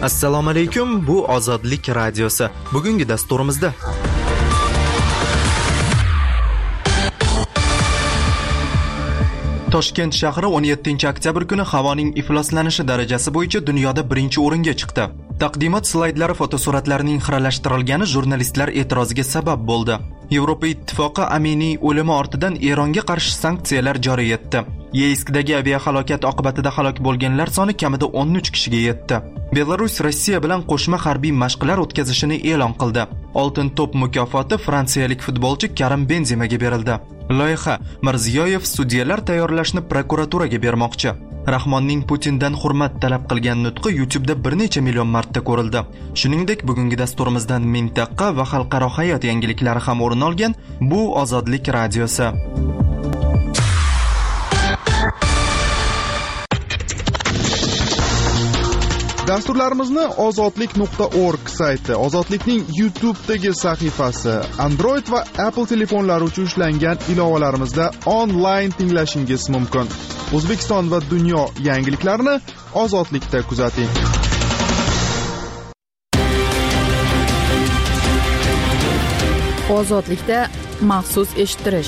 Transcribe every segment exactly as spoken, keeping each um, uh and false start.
Assalomu alaykum, bu Ozodlik radiosi. Bugungi dasturimizda Toshkent shahri o'n yettinchi oktyabr kuni havoning ifloslanishi darajasi bo'yicha dunyoda birinchi o'ringa chiqdi. Taqdimot slaydlari fotosuratlarining xiralashtirilgani jurnalistlar e'tiroziga sabab bo'ldi. Yevropa Ittifoqi Aminiy o'limi ortidan Eronga qarshi sanksiyalar joriy etdi. Yeyskdagi aviahalokat oqibatida halok bo'lganlar soni kamida o'n uch kishiga yetdi. Belarus Rossiya bilan qo'shma harbiy mashqlar o'tkazishini e'lon qildi. Oltin to'p mukofoti fransiyalik futbolchi Karim Benzemaga berildi. Loyiha: Mirziyoyev sudyalar tayyorlashni prokuraturaga bermoqchi. Rahmonning Putindan hurmat talab qilgan nutqi YouTube'da bir necha million marta ko'rildi. Shuningdek, bugungi dasturimizdan mintaqa va xalqaro hayot yangiliklari ham o'rin olgan. Bu Ozodlik radiosi. Dasturlarimizni ozodlik nuqta org sayti, Ozodlikning YouTube'dagi sahifasi, Android va Apple telefonlari uchun ishlangan ilovalarimizda onlayn tinglashingiz mumkin. O'zbekiston va dunyo yangiliklarini Ozodlikda kuzating. Ozodlikda maxsus eshittirish.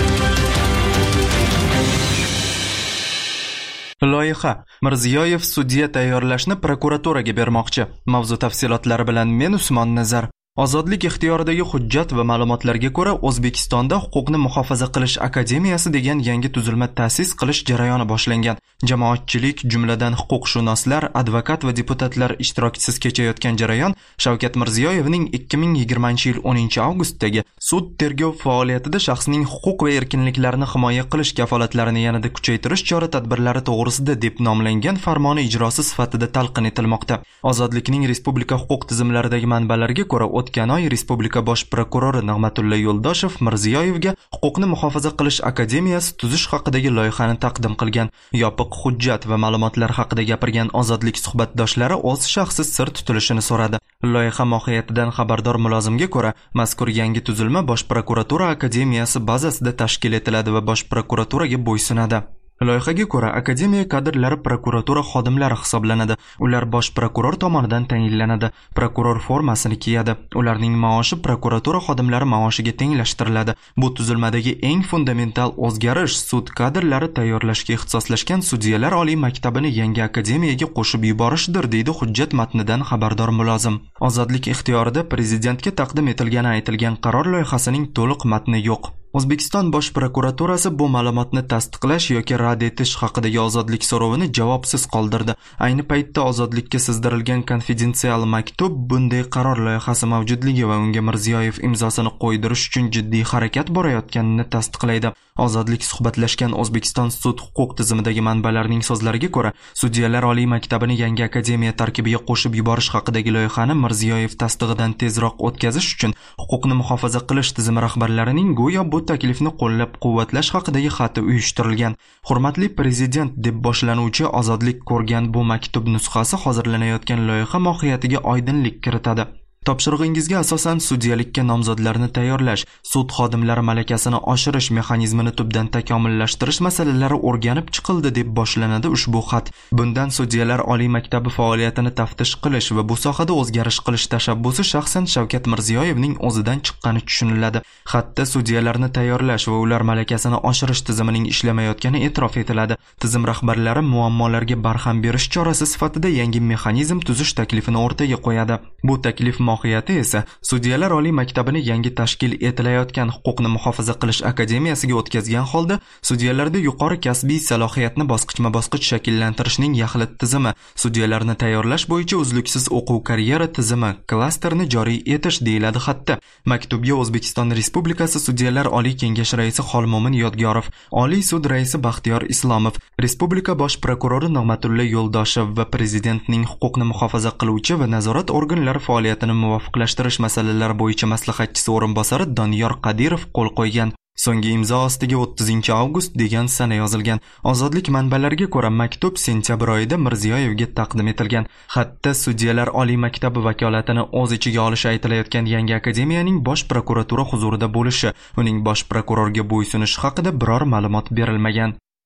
Loyiha: Mirziyoyev sudya tayyorlashni prokuraturaga bermoqchi. Mavzu tafsilotlari bilan men Usmon Nazar. Ozodlik ixtiyoridagi hujjat va ma'lumotlarga ko'ra, O'zbekistonda Huquqni muhofaza qilish akademiyasi degan yangi tuzilma ta'sis qilish jarayoni boshlangan. Jamoatchilik, jumladan huquqshunoslar, advokat va deputatlar ishtirokisiz kechayotgan jarayon Shavkat Mirziyoyevning ikki ming yigirmanchi yil o'ninchi avgustdagi sud tergov faoliyatida shaxsning huquq va erkinliklarini himoya qilish kafolatlarini yanada kuchaytirish chora-tadbirlari to'g'risida deb nomlangan farmoni ijrosi sifatida talqin etilmoqda. Ozodlikning respublika huquq tizimlaridagi manbalarga ko'ra, o'tgan oy Respublika bosh prokurori Nig'matulla Yo'ldoshev Mirziyoyevga Huquqni muhofaza qilish akademiyasi tuzish haqidagi loyihani taqdim qilgan. Yopiq hujjat va ma'lumotlar haqida gapirgan Ozodlik suhbatdoshlari o'z shaxsi sir tutilishini so'radi. Loyiha mohiyatidan xabardor mulozimga ko'ra, mazkur yangi tuzilma bosh prokuratura akademiyasi bazasida tashkil etiladi va bosh prokuraturaga bo'ysunadi. Loyihaga ko'ra, akademiya kadrlari prokuratura xodimlari hisoblanadi. Ular bosh prokuror tomonidan tayinlanadi. Prokuror formasini kiyadi. Ularning maoshi prokuratura xodimlari maoshiga tenglashtiriladi. Bu tuzilmadagi eng fundamental o'zgarish sud kadrlari tayyorlashga ixtisoslashgan sudyalar oliy maktabini yangi akademiyaga qo'shib yuborishdir, deydi hujjat matnidan xabardor mulozim. Ozodlik ixtiyorida prezidentga taqdim etilgani aytilgan qaror loyihasining to'liq matni yo'q. O'zbekiston bosh prokuraturasi bu ma'lumotni tasdiqlash yoki rad etish haqidagi ozodlik so'rovini javobsiz qoldirdi. Ayni paytda ozodlikka sizdirilgan konfidensial maktub bunday qaror loyihasi mavjudligi va unga Mirziyoyev imzosini qo'ydirish uchun jiddiy harakat borayotganini tasdiqlaydi. Ozodlik suhbatlashgan O'zbekiston sud huquq tizimidagi manbalarning so'zlariga ko'ra, sudyalar oliy maktabini yangi akademiya tarkibiga qo'shib yuborish haqidagi loyihani Mirziyoyev tasdig'idan tezroq o'tkazish uchun Huquqni muhofaza qilish tizimi rahbarlarining go'yo bu taklifni qo'llab-quvvatlash haqidagi xati uyushtirilgan. Hurmatli prezident deb boshlanuvchi Ozodlik ko'rgan bu maktub nusxasi hozirlanayotgan loyiha mohiyatiga oydinlik kiritadi. Topshirig'ingizga asosan sudyalikka nomzodlarni tayyorlash, sud xodimlari malakasini oshirish mexanizmini tubdan takomillashtirish masalalari o'rganib chiqildi deb boshlanadi ushbu xat. Bundan sudyalar oliy maktabi faoliyatini taftish qilish va bu sohada o'zgarish qilish tashabbusi shaxsan Shavkat Mirziyoyevning o'zidan chiqqani tushuniladi. Xatda sudyalarni tayyorlash va ular malakasini oshirish tizimining ishlamayotgani e'tirof etiladi. Tizim rahbarlari muammolarga barham berish chorasi sifatida yangi mexanizm tuzish taklifini o'rtaga qo'yadi. Bu taklif mohiyati esa sudyalar oliy maktabini yangi tashkil etilayotgan Huquqni muhofaza qilish akademiyasiga o'tkazgan holda sudyalarda yuqori kasbiy salohiyatni bosqichma-bosqich shakllantirishning yaxlit tizimi, sudyalarni tayyorlash bo'yicha uzluksiz o'quv karyera tizimi, klasterni joriy etish deyiladi xatda. Maktubga O'zbekiston Respublikasi Sudyalar Oliy Kengashi raisi Xolmomin Yodgorov, Oliy sud raisi Baxtiyor Islomov, Respublika bosh prokurori Nig'matulla Yo'ldoshev va prezidentning huquqni muhofaza qiluvchi va nazorat organlari faoliyatini muvofiqlashtirish masalalari bo'yicha maslahatchisi o'rinbosari Doniyor Qadirov qo'l qo'ygan. So'nggi imzo ostiga o'ttizinchi avgust degan sana yozilgan. Ozodlik manbalariga ko'ra maktub sentyabr oyida Mirziyoyevga taqdim etilgan. Xatda sudyalar oliy maktabi vakolatini o'z ichiga olishi aytilayotgan yangi akademiyaning bosh prokuratura huzurida bo'lishi, uning bosh prokurorga bo'ysunishi haqida biror ma'lumot berilmagan.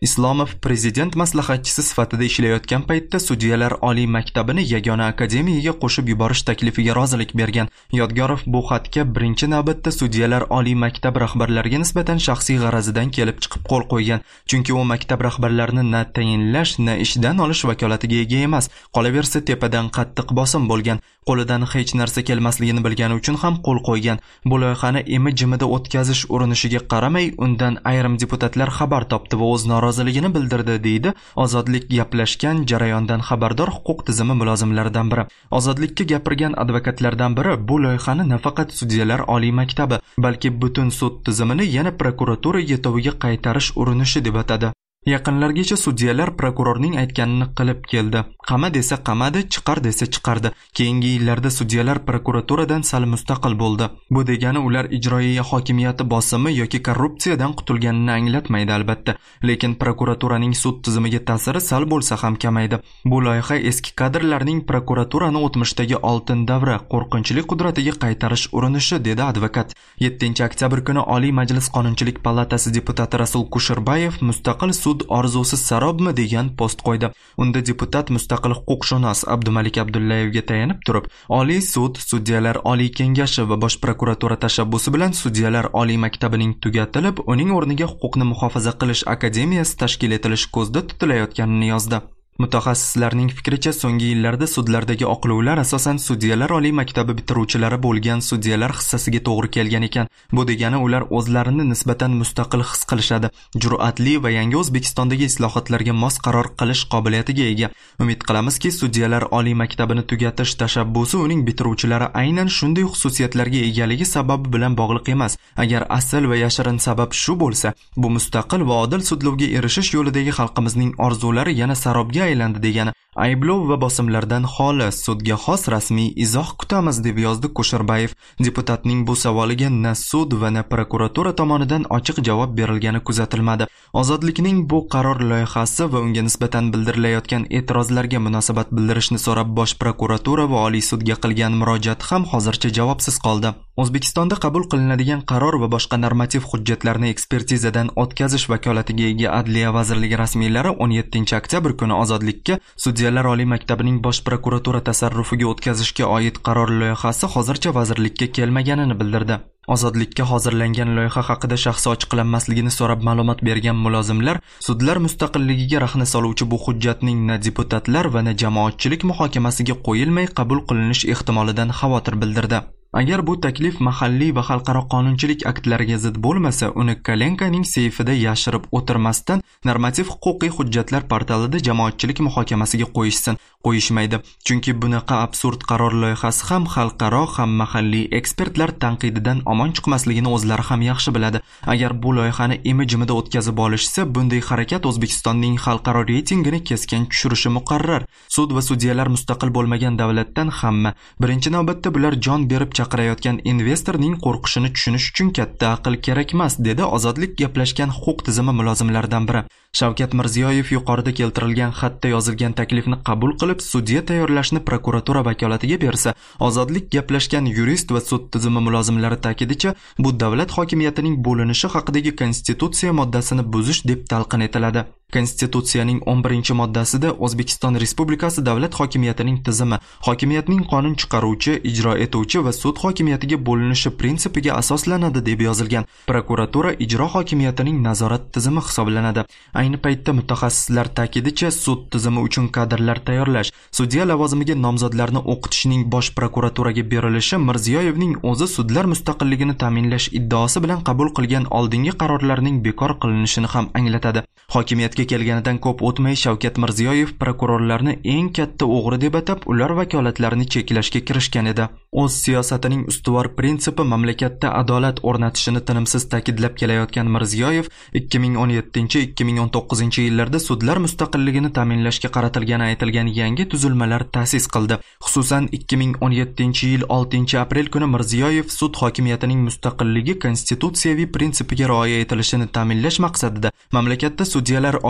Islomov prezident maslahatchisi sifatida ishlayotgan paytda Sudyalar oliy maktabini yagona akademiyaga qo'shib yuborish taklifiga rozilik bergan. Yodgorov bu xatga birinchi navbatda Sudyalar oliy maktab rahbarlariga nisbatan shaxsiy g'arazidan kelib chiqib qo'l qo'ygan. Chunki u maktab rahbarlarini na tayinlash, na ishdan olish vakolatiga ega emas. Qolaversa tepadan qattiq bosim bo'lgan. Qo'lidan hech narsa kelmasligini bilgani uchun ham qo'l qo'ygan. Bu loyihani imi-jimida o'tkazish urinishiga qaramay, undan ayrim deputatlar xabar topdi va o'z noroziligini bildirdi, deydi Ozodlik gaplashgan jarayondan xabardor huquq tizimi mulozimlaridan biri. Ozodlikka gapirgan advokatlardan biri bu loyihani nafaqat Sudyalar oliy maktabi, balki butun sud tizimini yana prokuratura yetoviga qaytarish urinishi deb atadi. Yaqinlargacha sudyalar prokurorning aytganini qilib keldi. Qama desa qamadi, chiqar desa chiqardi. Keyingi yillarda sudyalar prokuraturadan sal mustaqil bo'ldi. Bu degani ular ijroiya hokimiyati bosimi yoki korrupsiyadan qutulganini anglatmaydi albatta. Lekin prokuraturaning sud tizimiga ta'siri sal bo'lsa ham kamaydi. Bu loyiha eski kadrlarning prokuraturani o'tmishdagi oltin davra, qo'rqinchli qudratiga qaytarish urinishi, dedi advokat. yettinchi oktyabr kuni Oliy Majlis Qonunchilik palatasi deputati Rasul Kusherbayev mustaqil sud orzusi sarobmi degan post qo'ydi. Unda deputat mustaqil huquqshunos Abdumalik Abdullayevga tayanib turib, Oliy sud, Sudyalar oliy kengashi va bosh prokuratura tashabbusi bilan Sudyalar oliy maktabining tugatilib, uning o'rniga huquqni muhofaza qilish akademiyasi tashkil etilishi ko'zda tutilayotganini yozdi. Mutaxassislarning fikricha, so'nggi yillarda sudlardagi oqlovlar asosan Sudyalar oliy maktabi bitiruvchilari bo'lgan sudyalar hissasiga to'g'ri kelgan ekan. Bu degani ular o'zlarini nisbatan mustaqil his qilishadi, jur'atli va yangi O'zbekistondagi islohotlarga mos qaror qilish qobiliyatiga ega. Umid qilamizki, Sudyalar oliy maktabini tugatish tashabbusi uning bitiruvchilari aynan shunday xususiyatlarga egaligi sababi bilan bog'liq emas. Agar asl va yashirin sabab shu bo'lsa, bu mustaqil va odil sudlovga erishish yo'lidagi xalqimizning orzulari yana sarobga aylandi degani. Ayblov va bosimlardan xoli, sudga xos rasmiy izoh kutamiz, deb yozdi Kusherbayev. Deputatning bu savoliga na sud va na prokuratura tomonidan ochiq javob berilgani kuzatilmadi. Ozodlikning bu qaror loyihasi va unga nisbatan bildirilayotgan e'tirozlarga munosabat bildirishni so'rab bosh prokuratura va oliy sudga qilgan murojaat ham hozircha javobsiz qoldi. O'zbekistonda qabul qilinadigan qaror va boshqa normativ hujjatlarni ekspertizadan o'tkazish vakolatiga ega Adliya vazirligi rasmiylari o'n yettinchi oktyabr kuni Ozodlikka Sudyalar oliy maktabining bosh prokuratura tasarrufiga o'tkazishga oid qaror loyihasi hozircha vazirlikka kelmaganini bildirdi. Ozodlikka hozirlangan loyiha haqida shaxsi ochiqlanmasligini so'rab ma'lumot bergan mulozimlar, sudlar mustaqilligiga rahna soluvchi bu hujjatning na deputatlar va na jamoatchilik muhokamasiga qo'yilmay qabul qilinish ehtimolidan xavotir bildirdi. Agar bu taklif mahalliy va xalqaro qonunchilik aktlariga zid bo'lmasa, uni Kalenkaning seyfida yashirib o'tirmasdan normativ huquqiy hujjatlar portalida jamoatchilik muhokamasiga qo'yishsin. Qo'yishmaydi. Chunki bunaqa absurd qaror loyihasi ham xalqaro, ham mahalliy ekspertlar tanqididan omon chiqmasligini o'zlari ham yaxshi biladi. Agar bu loyihani imi-jimida o'tkazib olishsa, bunday harakat O'zbekistonning xalqaro reytingini keskin tushirishi muqarrar. Sud va sudyalar mustaqil bo'lmagan davlatdan hamma, birinchi navbatda bular jon berib chaqirayotgan investorning qo'rqishini tushunish uchun katta aql kerak emas, dedi Ozodlik gaplashgan huquq tizimi mulozimlaridan biri. Shavkat Mirziyoyev yuqorida keltirilgan xatda yozilgan taklifni qabul qilib, sudya tayyorlashni prokuratura vakolatiga bersa, Ozodlik gaplashgan yurist va sud tizimi mulozimlari ta'kidicha, bu davlat hokimiyatining bo'linishi haqidagi konstitutsiya moddasini buzish deb talqin etiladi. Konstitutsiyaning o'n birinchi moddasida O'zbekiston Respublikasi davlat hokimiyatining tizimi, hokimiyatning qonun chiqaruvchi, ijro etuvchi va sud hokimiyatiga bo'linishi prinsipiga asoslanadi deb yozilgan. Prokuratura ijro hokimiyatining nazorat tizimi hisoblanadi. Ayni paytda mutaxassislar ta'kidicha, sud tizimi uchun kadrlar tayyorlash, sudya lavozimiga nomzodlarni o'qitishning bosh prokuraturaga berilishi Mirziyoyevning o'zi sudlar mustaqilligini ta'minlash iddaosi bilan qabul qilgan oldingi qarorlarning bekor qilinishini ham anglatadi. Hokimiyatga kelganidan ko'p o'tmay Shavkat Mirziyoyev prokurorlarni eng katta o'g'ri deb atab, ular vakolatlarini cheklashga kirishgan edi. O'z siyosatining ustuvor prinsipi mamlakatda adolat o'rnatishini tinimsiz ta'kidlab kelayotgan Mirziyoyev ikki ming o'n yettinchi ikki ming o'n to'qqizinchi yillarda sudlar mustaqilligini ta'minlashga qaratilgani aytilgan yangi tuzilmalar ta'sis qildi. Xususan ikki ming o'n yettinchi yil oltinchi aprel kuni Mirziyoyev sud hokimiyatining mustaqilligi konstitutsiyaviy prinsipiga rioya etilishini ta'minlash maqsadida mamlakatda Sudyalar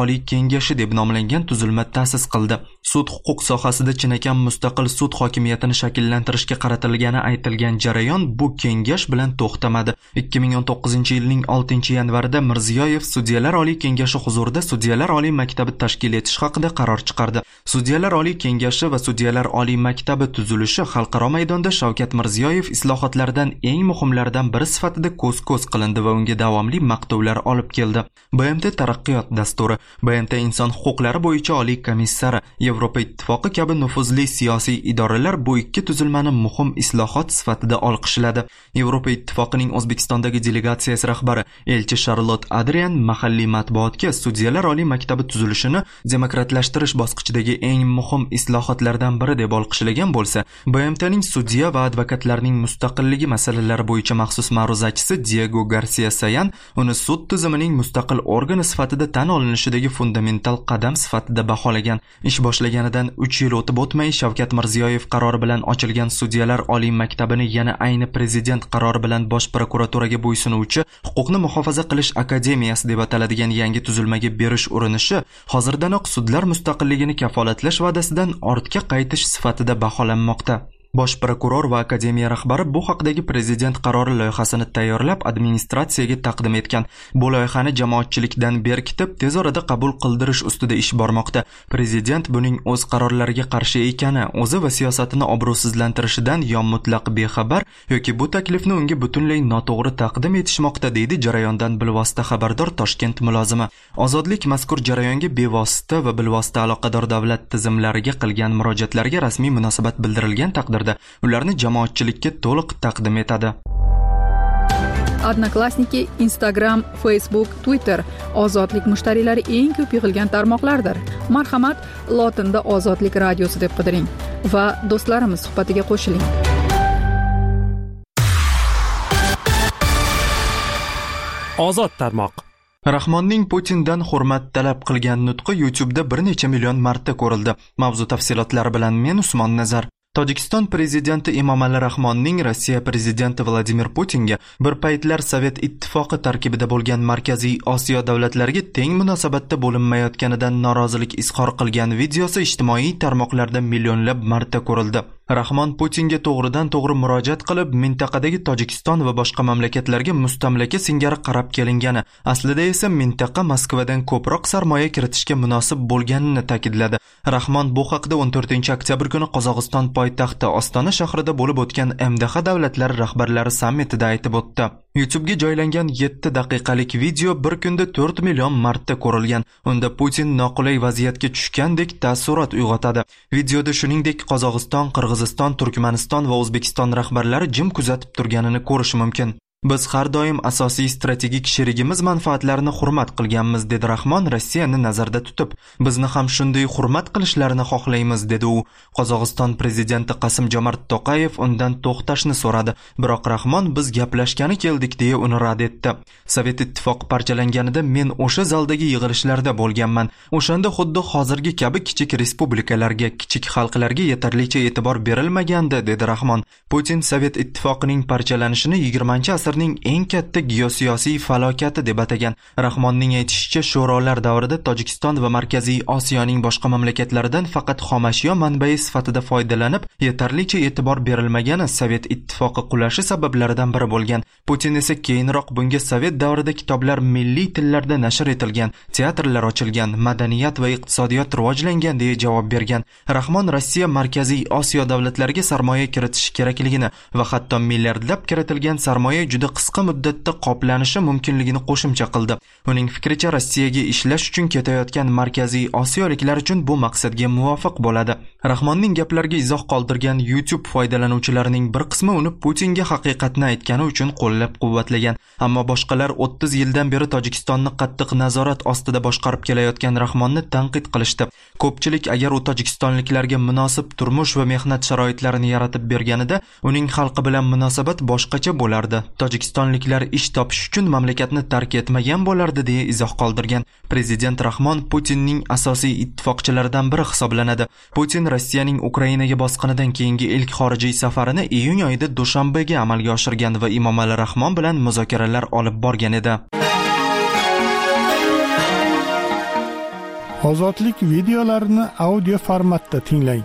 oliy kengashi deb nomlangan tuzilma ta'sis qildi. Sud huquq sohasida chinakam mustaqil sud hokimiyatini shakllantirishga qaratilgani aytilgan jarayon bu kengash bilan to'xtamadi. ikki ming o'n to'qqizinchi yilning oltinchi yanvarida Mirziyoyev Sudyalar oliy kengashi huzurida Sudyalar oliy maktabi tashkil etish haqida qaror chiqardi. Sudyalar oliy kengashi va Sudyalar oliy maktabi tuzilishi xalqaro maydonda Shavkat Mirziyoyev islohotlaridan eng muhimlaridan biri sifatida ko'z-ko'z qilindi va unga davomli maqtovlar olib keldi. B M T taraqqiyot dasturi, B M T inson huquqlari bo'yicha oliy komissari, Yevropa ittifoqi kabi nufuzli siyosiy idoralar bu ikki tuzilmani muhim islohot sifatida olqishladi. Yevropa ittifoqining O'zbekistondagi delegatsiyasi rahbari elchi Charlotte Adrian mahalliy matbuotga Sudyalar oliy maktabi tuzilishini demokratlashtirish bosqichidagi eng muhim islohotlardan biri deb olqishlagan bo'lsa, B M T'ning sudya va advokatlarning mustaqilligi masalalari bo'yicha maxsus ma'ruzachisi Diego Garcia Sayan uni sud tizimining mustaqil organi sifatida tan olinishidagi fundamental qadam sifatida baholagan. Ish boshlaganidan uch yil o'tib o'tmay Shavkat Mirziyoyev qarori bilan ochilgan Sudyalar oliy maktabini yana ayni prezident qarori bilan bosh prokuraturaga bo'ysunuvchi huquqni muhofaza qilish akademiyasi deb ataladigan yangi tuzilmaga berish urinishi hozirdanoq sudlar mustaqilligini kafolatlash va'dasidan ortga qaytish sifatida baholanmoqda. Bosh prokuror va akademiya rahbari bu haqdagi prezident qarori loyihasini tayyorlab administratsiyaga taqdim etgan. Bu loyihani jamoatchilikdan berkitib, tez orada qabul qildirish ustida ish bormoqda. Prezident buning o'z qarorlariga qarshi ekani, o'zi va siyosatini obro'sizlantirishidan yo mutlaq bexabar yoki bu taklifni unga butunlay noto'g'ri taqdim etishmoqda, deydi jarayondan bilvosita xabardor Toshkent mulozimi. Ozodlik mazkur jarayonga bevosita va bilvosita aloqador davlat tizimlariga qilgan murojaatlarga rasmiy munosabat bildirilgan taqdirda ularni jamoatchilikka to'liq taqdim etadi. Odnoklassniki, Instagram, Facebook, Twitter ozodlik mushtariylari eng ko'p yig'ilgan tarmoqlardir. Marhamat, lotinda Ozodlik radiosi deb qidiring va do'stlarimiz suhbatiga qo'shiling. Ozod tarmoq. Rahmonning Putindan hurmat talab qilgan nutqi YouTube'da bir necha million marta ko'rildi. Mavzu tafsilotlari bilan men Usmon Nazar. Tojikiston prezidenti Emomali Rahmonning Rossiya prezidenti Vladimir Putinga bir paytlar Sovet ittifoqi tarkibida bo'lgan Markaziy Osiyo davlatlariga teng munosabatda bo'linmayotganidan norozilik izhor qilgan videosi ijtimoiy tarmoqlarda millionlab marta ko'rildi. Rahmon Putinga to'g'ridan to'g'ri murojaat qilib, mintaqadagi Tojikiston va boshqa mamlakatlarga mustamlaka singari qarab kelingani, aslida esa mintaqa Moskvadan ko'proq sarmoya kiritishga munosib bo'lganini ta'kidladi. Rahmon bu haqda o'n to'rtinchi oktyabr kuni Qozog'iston poytaxti Ostona shahrida bo'lib o'tgan M D H davlatlari rahbarlari sammitida aytib o'tdi. YouTube'ga joylangan yetti daqiqalik video bir kunda to'rt million marta ko'rilgan. Unda Putin noqulay vaziyatga tushgandek taassurot uyg'otadi. Videoda shuningdek Qozog'iston, Qirg'iziston, Turkmaniston va O'zbekiston rahbarlari jim kuzatib turganini ko'rish mumkin. Biz har doim asosiy strategik sherigimiz manfaatlarini hurmat qilganmiz, dedi Rahmon Rossiyani nazarda tutib. Bizni ham shunday hurmat qilishlarini xohlaymiz, dedi u. Qozog'iston prezidenti Qasim-Jomart To'qayev undan to'xtashni so'radi, biroq Rahmon biz gaplashgani keldik deya uni rad etdi. Sovet ittifoqi parchalanganida men o'sha zaldagi yig'ilishlarda bo'lganman. O'shanda xuddi hozirgi kabi kichik respublikalarga, kichik xalqlarga yetarlicha e'tibor berilmagandi, dedi Rahmon. Putin Sovet ittifoqining parchalanishini yigirmanchi asr ning eng katta geosiyosiy falokati deb atagan. Rahmonning aytishicha, sho'rolar davrida Tojikiston va Markaziy Osiyoning boshqa mamlakatlaridan faqat xomashyo manbai sifatida foydalanib, yetarlicha e'tibor berilmagani Sovet ittifoqi qulashi sabablaridan biri bo'lgan. Putin esa keyinroq bunga Sovet davrida kitoblar milliy tillarda nashr etilgan, teatrlar ochilgan, madaniyat va iqtisodiyot rivojlangan deya javob bergan. Rahmon Rossiya Markaziy Osiyo davlatlariga sarmoya kiritish kerakligini va hatto milliardlab kiritilgan sarmoya juda qisqa muddatda qoplanishi mumkinligini qo'shimcha qildi. Uning fikricha, Rossiyaga ishlash uchun ketayotgan Markaziy Osiyoliklar uchun bu maqsadga muvofiq bo'ladi. Rahmonning gaplariga izoh qoldirgan YouTube foydalanuvchilarining bir qismi uni Putinga haqiqatni aytgani uchun qo'llab-quvvatlagan. Ammo boshqalar o'ttiz yildan beri Tojikistonni qattiq nazorat ostida boshqarib kelayotgan Rahmonni tanqid qilishdi. Ko'pchilik agar u tojikistonliklarga munosib turmush va mehnat sharoitlarini yaratib berganida, uning xalqi bilan munosabat boshqacha bo'lardi. Tojikistonliklar ish topish uchun mamlakatni tark etmagan bo'lardi deya izoh qoldirgan. Prezident Rahmon Putinning asosiy ittifoqchilaridan biri hisoblanadi. Putin Rossiyaning Ukrainaga bosqinidan keyingi ilk xorijiy safarini iyun oyida Dushanbega amalga oshirgan va Emomali Rahmon bilan muzokaralar olib borgan edi. Ozodlik videolarini audio formatda tinglang.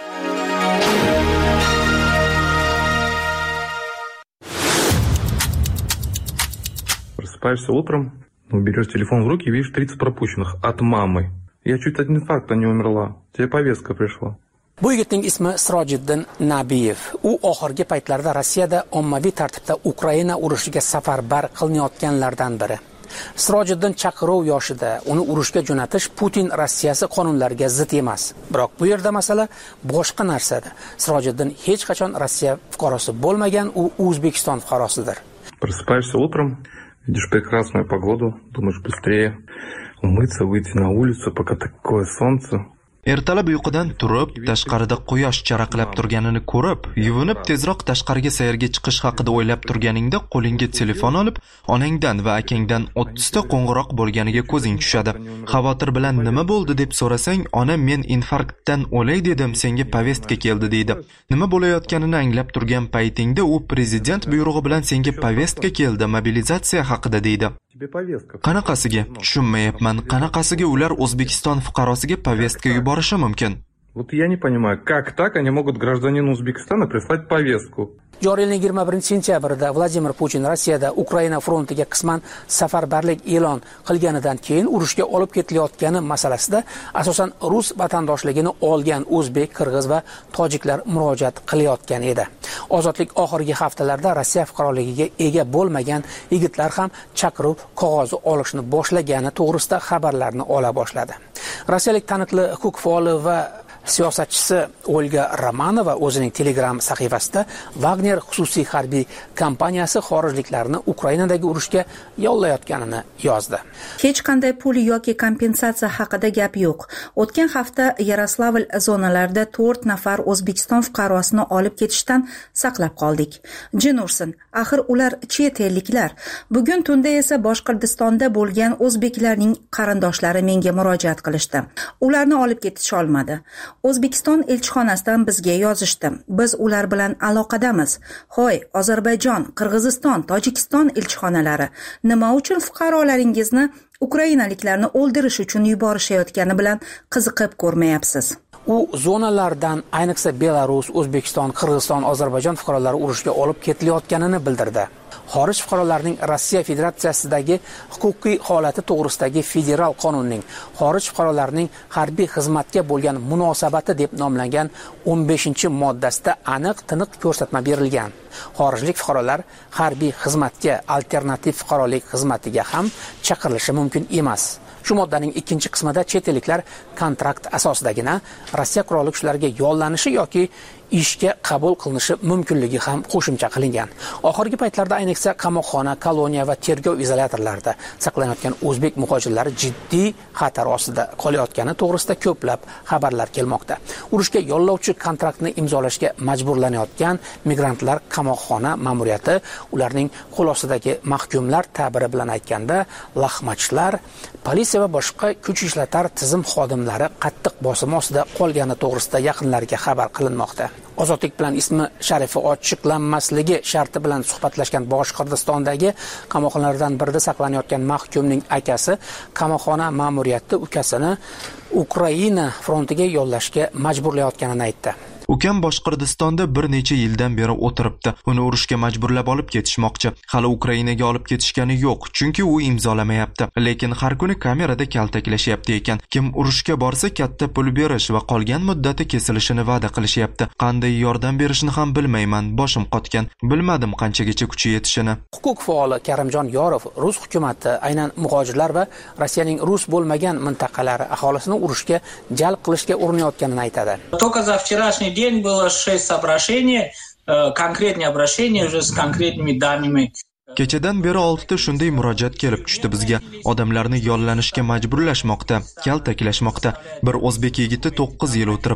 Просыпаешься утром, берешь телефон в руки и видишь тридцать пропущенных от мамы. Я чуть от инфаркта не умерла. Тебе повестка пришла. Bu yigitning ismi Sirojiddin Nabiyev. U oxirgi paytlarda Rossiyada ommaviy tartibda Ukraina urushiga safarbar qilinayotganlardan biri. Sirojiddin chaqiruv yoshida uni urushga jo'natish Putin Rossiyasi qonunlariga zid emas. Biroq bu yerda masala boshqa narsada. Sirojiddin hech qachon Rossiya fuqarosi bo'lmagan, u O'zbekiston fuqarosidir. Просыпаешься утром, видишь прекрасную погоду, думаешь быстрее умыться, выйти на улицу, пока такое солнце. Ertalab uyqudan turib, tashqarida quyosh charaqlab turganini ko'rib, yuvinib tezroq tashqariga sayrga chiqish haqida o'ylab turganingda qo'lingga telefon olib, onangdan va akangdan o'ttizta qo'ng'iroq bo'lganiga ko'zing tushadi. Xavotir bilan nima bo'ldi deb so'rasang, ona men infarktdan o'lay dedim, senga повестка keldi deydi. Nima bo'layotganini anglab turgan paytingda u prezident buyrug'i bilan senga повестка keldi, mobilizatsiya haqida deydi. Qanaqasiga? Tushunmayapman. Qanaqasiga ular O'zbekiston fuqarosiga повестка yuborishi mumkin? Вот я не понимаю, как так они могут гражданину Узбекистана прислать повестку? Joriy yilning yigirma birinchi sentyabrida Vladimir Putin Rossiyada Ukraina frontiga qisman safarbarlik e'lon qilganidan keyin urushga olib ketilayotgani masalasida asosan rus vatandoshligini olgan o'zbek, qirg'iz va tojiklar murojaat qilayotgan edi. Ozodlik oxirgi haftalarda Rossiya fuqaroligiga ega bo'lmagan yigitlar ham chaqiruv qog'ozi olishni boshlagani to'g'risida xabarlarni ola boshladi. Rossiyalik taniqli huquq faoli va siyosatchisi Olga Romanova o'zining Telegram sahifasida Wagner xususiy harbiy kompaniyasi xorijliklarni Ukrainadagi urushga yollayotganini yozdi. Hech qanday pul yoki kompensatsiya haqida gap yo'q. O'tgan hafta Yaroslavl zonalarida to'rt nafar O'zbekiston fuqarosini olib ketishdan saqlab qoldik. Jin ursin, axir ular chet elliklar. Bugun tunda esa Boshqirdistonda bo'lgan o'zbeklarning qarindoshlari menga murojaat qilishdi. Ularni olib ketish olmadi. O'zbekiston elchixonasidan bizga yozishdi. Biz ular bilan aloqadamiz. Hoy, Ozarbayjon, Qirg'iziston, Tojikiston elchixonalari, nima uchun fuqarolaringizni ukrainaliklarni o'ldirish uchun yuborishayotgani bilan qiziqib ko'rmayapsiz? U zonalardan ayniqsa Belarus, O'zbekiston, Qirg'iziston, Ozarbayjon fuqarolari urushga olib ketilayotganini bildirdi. Xorij fuqarolarining Rossiya Federatsiyasidagi huquqiy holati to'g'risidagi federal qonunning xorij fuqarolarining harbiy xizmatga bo'lgan munosabati deb nomlangan o'n beshinchi moddasida aniq-tiniq ko'rsatma berilgan. Xorijlik fuqarolar harbiy xizmatga alternativ fuqarolik xizmatiga ham chaqirilishi mumkin emas. Shu moddaning ikkinchi qismida chet elliklar kontrakt asosidagina Rossiya qurolli kuchlariga yollanishi yoki ishga qabul qilinishi mumkinligi ham qo'shimcha qilingan. Oxirgi paytlarda ayniqsa qamoqxona, koloniya va tergov izolyatorlarida saqlanayotgan o'zbek muhojirlari jiddiy xatar ostida qolayotgani to'g'risida ko'plab xabarlar kelmoqda. Urushga yollovchi kontraktni imzolashga majburlanayotgan migrantlar qamoqxona ma'muriyati ularning qo'l ostidagi mahkumlar ta'biri bilan aytganda lahmachlar, politsiya va boshqa kuch ishlatar tizim xodimlari qattiq bosim ostida qolgani to'g'risida yaqinlariga xabar qilinmoqda. Ozodlik bilan ismi sharifi ochiqlanmasligi sharti bilan suhbatlashgan Boshqirdistondagi qamoqxonalardan birida saqlanayotgan mahkumning akasi qamoqxona ma'muriyati ukasini Ukraina frontiga yollashga majburlayotganini aytdi. Ukam Boshqirdistonda bir necha yildan beri o'tiribdi. Uni urushga majburlab olib ketishmoqchi. Hali Ukrainaga olib ketishgani yo'q, chunki u imzolamayapti. Lekin har kuni kamerada kaltaklashyapti ekan. Kim urushga borsa katta pul berish va qolgan muddati kesilishini va'da qilishyapti. Qanday yordam berishni ham bilmayman, boshim qotgan. Bilmadim qanchagacha kuchi yetishini. Huquq faoli Karimjon Yorov Rus hukumatı aynan muhojirlar va Rossiyaning rus bo'lmagan mintaqalari aholisini urushga jalb qilishga urinayotganini aytadi. Только за вчерашний день было шесть обращений, конкретные обращения уже с конкретными данными. Kechadan beri oltita shunday murojaat kelib tushdi bizga. Odamlarni yollanishga majburlashmoqda, kaltaklashmoqda. Bir o'zbek yigiti to'qqiz yil o'tiribdi.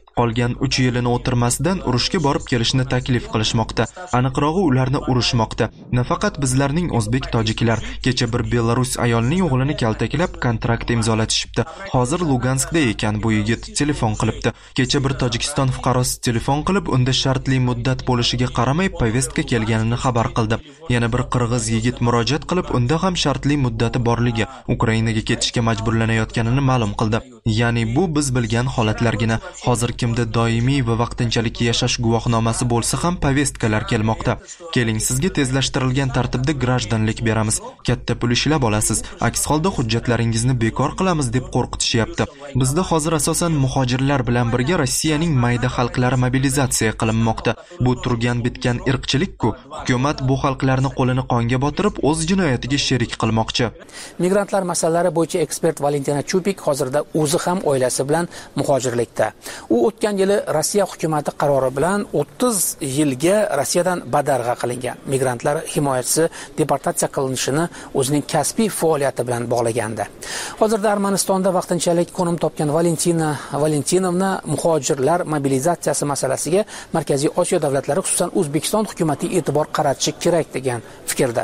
Qolgan uch yilini o'tirmasdan urushga borib kelishni taklif qilishmoqda. Aniqrog'i ularni urishmoqda. Nafaqat bizlarning o'zbek tojiklar kecha bir Belarus ayolning o'g'lini kaltaklab kontrakt imzolatishibdi. Hozir Luganskda ekan bu yigit telefon qilibdi. Kecha bir Tojikiston fuqarosi telefon qilib, unda shartli muddat bo'lishiga qaramay povestka kelganini xabar qildi. Yana bir qirg'iz yigit murojaat qilib, unda ham shartli muddati borligi, Ukrainaga ketishga majburlanayotganini ma'lum qildi. Ya'ni bu biz bilgan holatlargina. Hozir kimda doimiy va vaqtinchalik yashash guvohnomasi bo'lsa ham povestkalar kelmoqda. Keling, sizga tezlashtirilgan tartibda grajdanlik beramiz. Katta pul ishlab olasiz. Aks holda hujjatlaringizni bekor qilamiz deb qo'rqitishyapti. Bizda hozir asosan muhojirlar bilan birga Rossiyaning mayda xalqlari mobilizatsiya qilinmoqda. Bu turgan bitgan irqchilik-ku. Hukumat bu xalqlarni qo'lini qonga botirib, o'z jinoyatiga sherik qilmoqchi. Migrantlar masalalari bo'yicha ekspert Valentina Chupik hozirda o'zi ham oilasi bilan muhojirlikda. U o'tgan yili Rossiya hukumati qarori bilan o'ttiz yilga Rossiyadan badarg'a qilingan. Migrantlar himoyachisi deportatsiya qilinishini o'zining kasbiy faoliyati bilan bog'lagandi. Hozirda Armanistonda vaqtinchalik qo'nim topgan Valentina Valentinovna muhojirlar mobilizatsiyasi masalasiga Markaziy Osiyo davlatlari, xususan O'zbekiston hukumati e'tibor qaratishi kerak degan fikrda.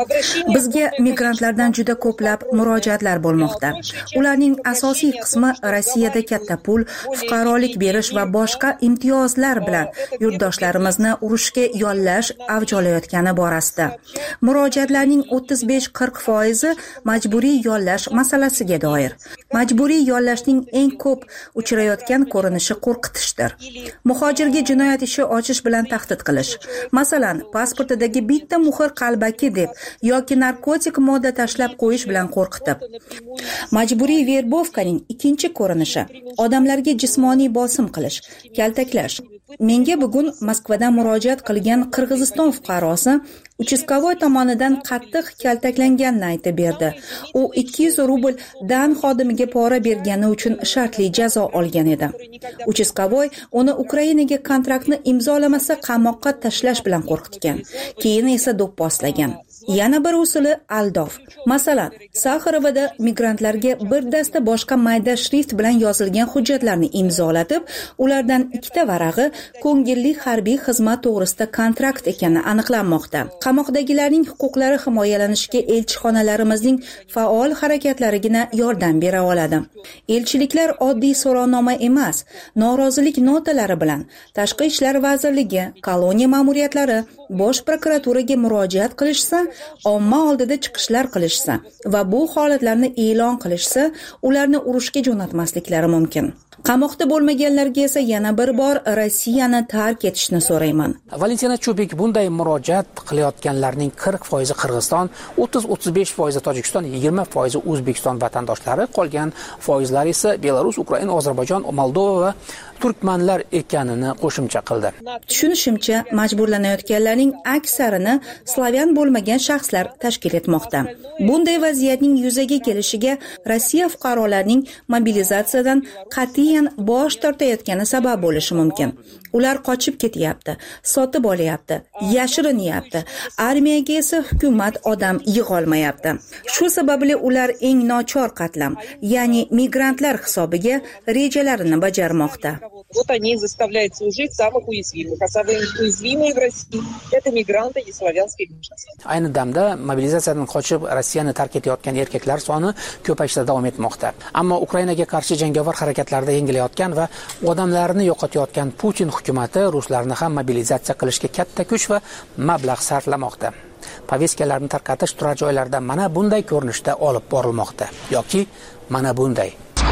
Bizga migrantlardan juda ko'plab murojaatlar bo'lmoqda. Ularning asosiy qismi Rossiyada katta pul, fuqarolik berish va boshqa imtiyozlar bilan yurtdoshlarimizni urushga yollash avj olayotgani borasida. Murojaatlarning o'ttiz besh qirq foizi majburiy yollash masalasiga doir. Majburiy yollashning eng ko'p uchrayotgan ko'rinishi qo'rqitishdir. Muhojirga jinoyat ishi ochish bilan tahdid qilish. Masalan, pasportidagi bitta muhr qalbaki deb yoki narkotik modda tashlab qo'yish bilan qo'rqitib. Majburiy verbovkaning ikkinchi ko'rinishi odamlarga jismoniy bosim qilish, kaltaklash. Menga bugun Moskvadan murojaat qilgan Qirg'iziston fuqarosi uchastkavoy tomonidan qattiq kaltaklanganini aytib berdi. U ikki yuz rubl dan xodimiga pora bergani uchun shartli jazo olgan edi. Uchastkavoy uni Ukrainaga kontraktni imzolamasa qamoqqa tashlash bilan qo'rqitgan. Keyin esa do'pposlagan. Yana bir usuli aldov. Masalan, Saxarovada migrantlarga bir dasta boshqa mayda shrift bilan yozilgan hujjatlarni imzolatib, ulardan ikkita varag'i ko'ngilli harbiy xizmat to'g'risida kontrakt ekani aniqlanmoqda. Qamoqdagilarning huquqlari himoyalanishiga elchixonalarimizning faol harakatlarigina yordam bera oladi. Elchiliklar oddiy so'rovnoma emas, norozilik notalari bilan Tashqi ishlar vazirligi, koloniya ma'muriyatlari, bosh prokuraturaga murojaat qilishsa, omma oldida chiqishlar qilishsa va bu holatlarni e'lon qilishsa, ularni urushga jo'natmasliklari mumkin. Qamoqda bo'lmaganlarga esa yana bir bor Rossiyani tark etishni so'rayman. Valentina Chubik bunday murojaat qilayotganlarning qirq foizi Qirg'iziston, o'ttiz o'ttiz besh foizi Tojikiston, yigirma foizi O'zbekiston vatandoshlari, qolgan foizlar esa Belarus, Ukraina, Ozarbayjon, Moldova va turkmanlar ekanini qo'shimcha qildi. Tushunishimcha, majburlanayotganlarning aksarini slavyan bo'lmagan shaxslar tashkil etmoqda. Bunday vaziyatning yuzaga kelishiga Rossiya fuqarolarining mobilizatsiyadan qat'iyan bosh tortayotgani sabab bo'lishi mumkin. Ular qochib ketyapti, sotib olyapti, yashirinyapti. Armiyaga esa hukumat odam yig'olmayapti. Shu sababli ular eng nochor qatlam, ya'ni migrantlar hisobiga rejalarini bajarmoqda. Вот они заставляют служить самых уязвимых. А самые уязвимые в России – это мигранты и славянские меньшинства. Ayni damda mobilizatsiyadan qochib Rossiyani tark etayotgan erkaklar soni ko'payishda davom etmoqda. Ammo Ukrainaga qarshi jangovar harakatlarda yengilayotgan va odamlarni yo'qotayotgan Putin hukumati ruslarni ham mobilizatsiya qilishga katta kuch va mablag' sarflamoqda. Poveskalarni tarqatish turar joylarida mana bunday ko'rinishda olib borilmoqda yoki mana bunday.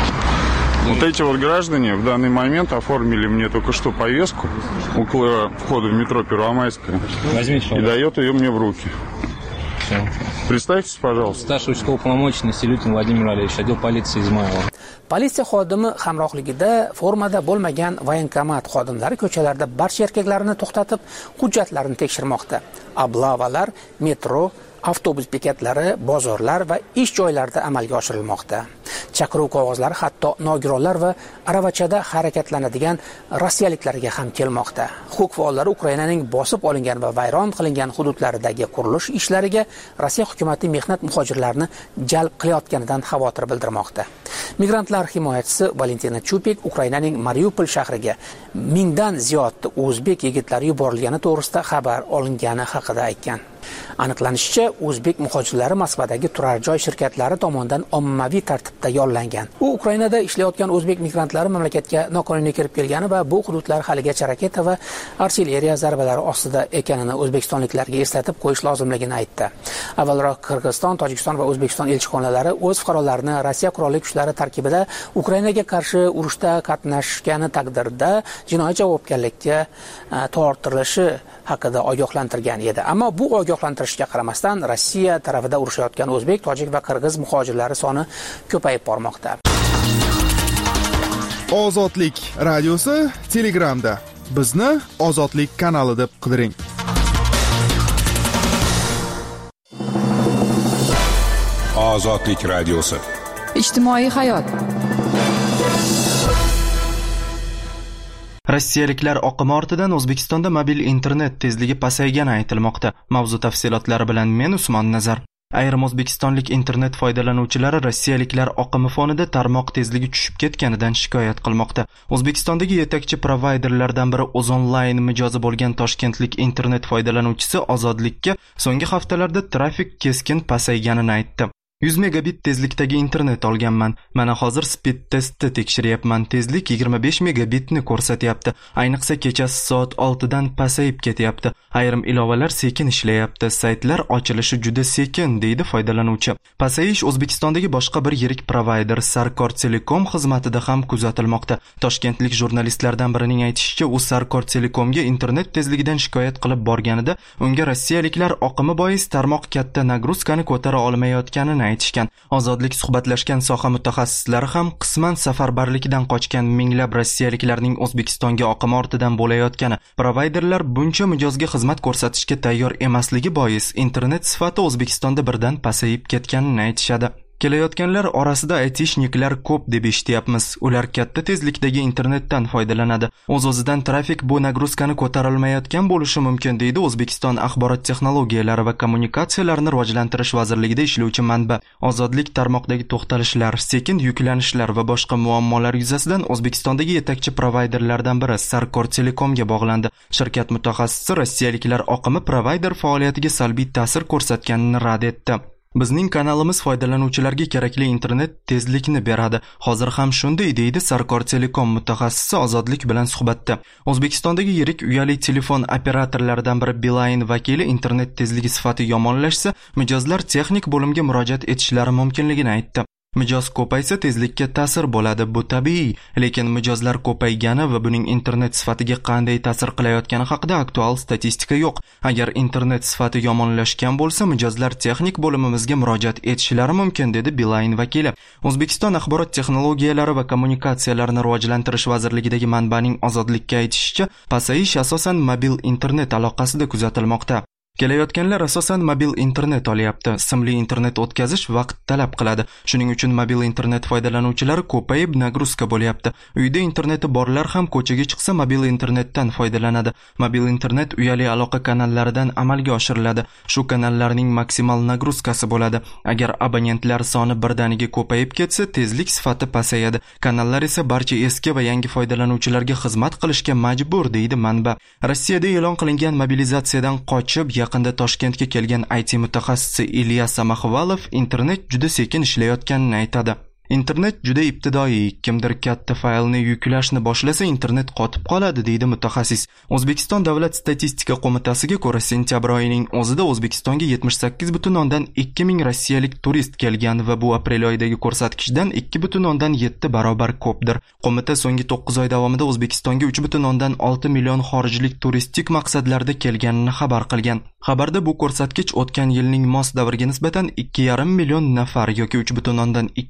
Вот эти вот граждане в данный момент оформили мне только что повестку около входа в метро Первомайская. Возьмите, и дает ее мне в руки. Все. Представьтесь, пожалуйста. Старший участковый полномоченный Селютин Владимир Валерьевич, отдел полиции Измайлова. Politsiya xodimi hamrohligida formada bo'lmagan voyenkomat xodimlari ko'chalarda barcha erkaklarni to'xtatib, hujjatlarini tekshirmoqda. Ablavalar metro, avtobus bekatlari, bozorlar va ish joylarida amalga oshirilmoqda. Chaqiruv qog'ozlari hatto nogironlar va aravachada harakatlanadigan rossiyaliklarga ham kelmoqda. Huquq faollari Ukrainaning bosib olingan va vayron qilingan hududlaridagi qurilish ishlariga Rossiya hukumati mehnat muhojirlarini jalb qilayotganidan xavotir bildirmoqda. Migrantlar himoyachisi Valentina Chupik Ukrainaning Mariupol shahriga mingdan ziyod o'zbek yigitlari yuborilgani to'g'risida xabar olingani haqida aytgan. Aniqlanishicha, o'zbek muhojirlari Moskvadagi turar joy shirkatlari tomonidan ommaviy tartibda yollangan. U Ukrainada ishlayotgan o'zbek migrantlari mamlakatga noqonuniy kirib kelgani va bu hududlar haligacha raketa va artilleriya zarbalari ostida ekanini o'zbekistonliklarga eslatib qo'yish lozimligini aytdi. Avvalroq Qirg'iziston, Tojikiston va O'zbekiston elchixonalari o'z fuqarolarini Rossiya qurolli kuchlari tarkibida Ukrainaga qarshi urushda qatnashgani taqdirda jinoiy javobgarlikka tortilishi haqida ogohlantirgan edi. Ammo bu ogohlantirishga qaramasdan Rossiya tarafida urushayotgan o'zbek, tojik va qirg'iz muhojirlari soni ko'payib bormoqda. Ozodlik radiosi Telegramda. Bizni Ozodlik kanali deb qidiring. Ozodlik radiosi. Ijtimoiy hayot. Rossiyaliklar oqimi ortidan O'zbekistonda mobil internet tezligi pasaygani aytilmoqda. Mavzu tafsilotlari bilan men Usmon Nazar. Ayrim o'zbekistonlik internet foydalanuvchilari rossiyaliklar oqimi fonida tarmoq tezligi tushib ketganidan shikoyat qilmoqda. O'zbekistondagi yetakchi provayderlardan biri O'zonline mijozi bo'lgan toshkentlik internet foydalanuvchisi Ozodlikka so'nggi haftalarda trafik keskin pasayganini aytdi. yuz megabit tezlikdagi internet olganman. Mana hozir speed testni tekshiryapman. Tezlik yigirma besh megabitni ko'rsatyapti. Ayniqsa kechasi soat oltidan pasayib ketyapti. Ayrim ilovalar sekin ishlayapti. Saytlar ochilishi juda sekin, deydi foydalanuvchi. Pasayish O'zbekistondagi boshqa bir yirik provayder Sarkor Telekom xizmatida ham kuzatilmoqda. Toshkentlik jurnalistlardan birining aytishicha, u Sarkor Telekomga internet tezligidan shikoyat qilib borganida, unga rossiyaliklar oqimi bois tarmoq katta nagruzkani ko'tara olmayotganini aytishgan. Ozodlik suhbatlashgan soha mutaxassislari ham qisman safarbarlikdan qochgan minglab rossiyaliklarning O'zbekistonga oqimi ortidan bo'layotgani, provayderlar buncha mijozga xizmat ko'rsatishga tayyor emasligi bois internet sifati O'zbekistonda birdan pasayib ketganini aytishadi. Kelayotganlar orasida aytishniklar ko'p deb eshityapmiz. Ular katta tezlikdagi internetdan foydalanadi. O'z-o'zidan trafik bu nagruzkani ko'tarilmayotgan bo'lishi mumkin, deydi O'zbekiston axborot texnologiyalari va kommunikatsiyalarni rivojlantirish vazirligida ishlovchi manba. Ozodlik tarmoqdagi to'xtalishlar, sekin yuklanishlar va boshqa muammolar yuzasidan O'zbekistondagi yetakchi provayderlardan biri Sarkor Telekomga bog'landi. Shirkat mutaxassisi rossiyaliklar oqimi provayder faoliyatiga salbiy ta'sir ko'rsatganini rad etdi. Bizning kanalimiz foydalanuvchilarga kerakli internet tezlikni beradi. Hozir ham shunday, deydi Sarkor Telekom mutaxassisi Ozodlik bilan suhbatda. O'zbekistondagi yirik uyali telefon operatorlaridan biri Beeline vakili internet tezligi sifati yomonlashsa, mijozlar texnik bo'limga murojaat etishlari mumkinligini aytdi. Mijoz ko'paysa tezlikka ta'sir bo'ladi, bu tabiiy, lekin mijozlar ko'paygani va buning internet sifatiga qanday ta'sir qilayotgani haqida aktual statistika yo'q. Agar internet sifati yomonlashgan bo'lsa, mijozlar texnik bo'limimizga murojaat etishlari mumkin, dedi Beeline vakili. O'zbekiston axborot texnologiyalari va kommunikatsiyalarini rivojlantirish vazirligidagi manbaning Ozodlikka aytishicha, pasayish asosan mobil internet aloqasida kuzatilmoqda. Kelayotganlar asosan mobil internet olyapti. Simli internet o'tkazish vaqt talab qiladi. Shuning uchun mobil internet foydalanuvchilari ko'payib nagruzka bo'lyapti. Uyda interneti borlar ham ko'chaga chiqsa mobil internetdan foydalanadi. Mobil internet uyali aloqa kanallaridan amalga oshiriladi. Shu kanallarning maksimal nagruzkasi bo'ladi. Agar abonentlar soni birdaniga ko'payib ketsa, tezlik sifati pasayadi. Kanallar esa barcha eski va yangi foydalanuvchilarga xizmat qilishga majbur, deydi manba. Rossiyada e'lon qilingan mobilizatsiyadan qochib yaqinda Toshkentga kelgan I T mutaxassisi Ilyas Samaxvalov internet juda sekin ishlayotganini aytadi. Internet juda ibtidoiy, kimdir katta faylni yuklashni boshlasa internet qotib qoladi, deydi mutaxassis. O'zbekiston Davlat statistika qo'mitasiga ko'ra, sentyabr oyining o'zida O'zbekistonga yetmish sakkiz butun o'ndan ikki ming rossiyalik turist kelgan va bu aprel oyidagi ko'rsatkichdan ikki butun o'ndan yetti barobar ko'pdir. Qo'mita so'nggi to'qqiz oy davomida O'zbekistonga uch butun o'ndan olti million xorijlik turistik maqsadlarda kelganini xabar qilgan. Xabarda bu ko'rsatkich o'tgan yilning mos davriga nisbatan ikki yarim million nafar yoki uch butun o'ndan ikki barobar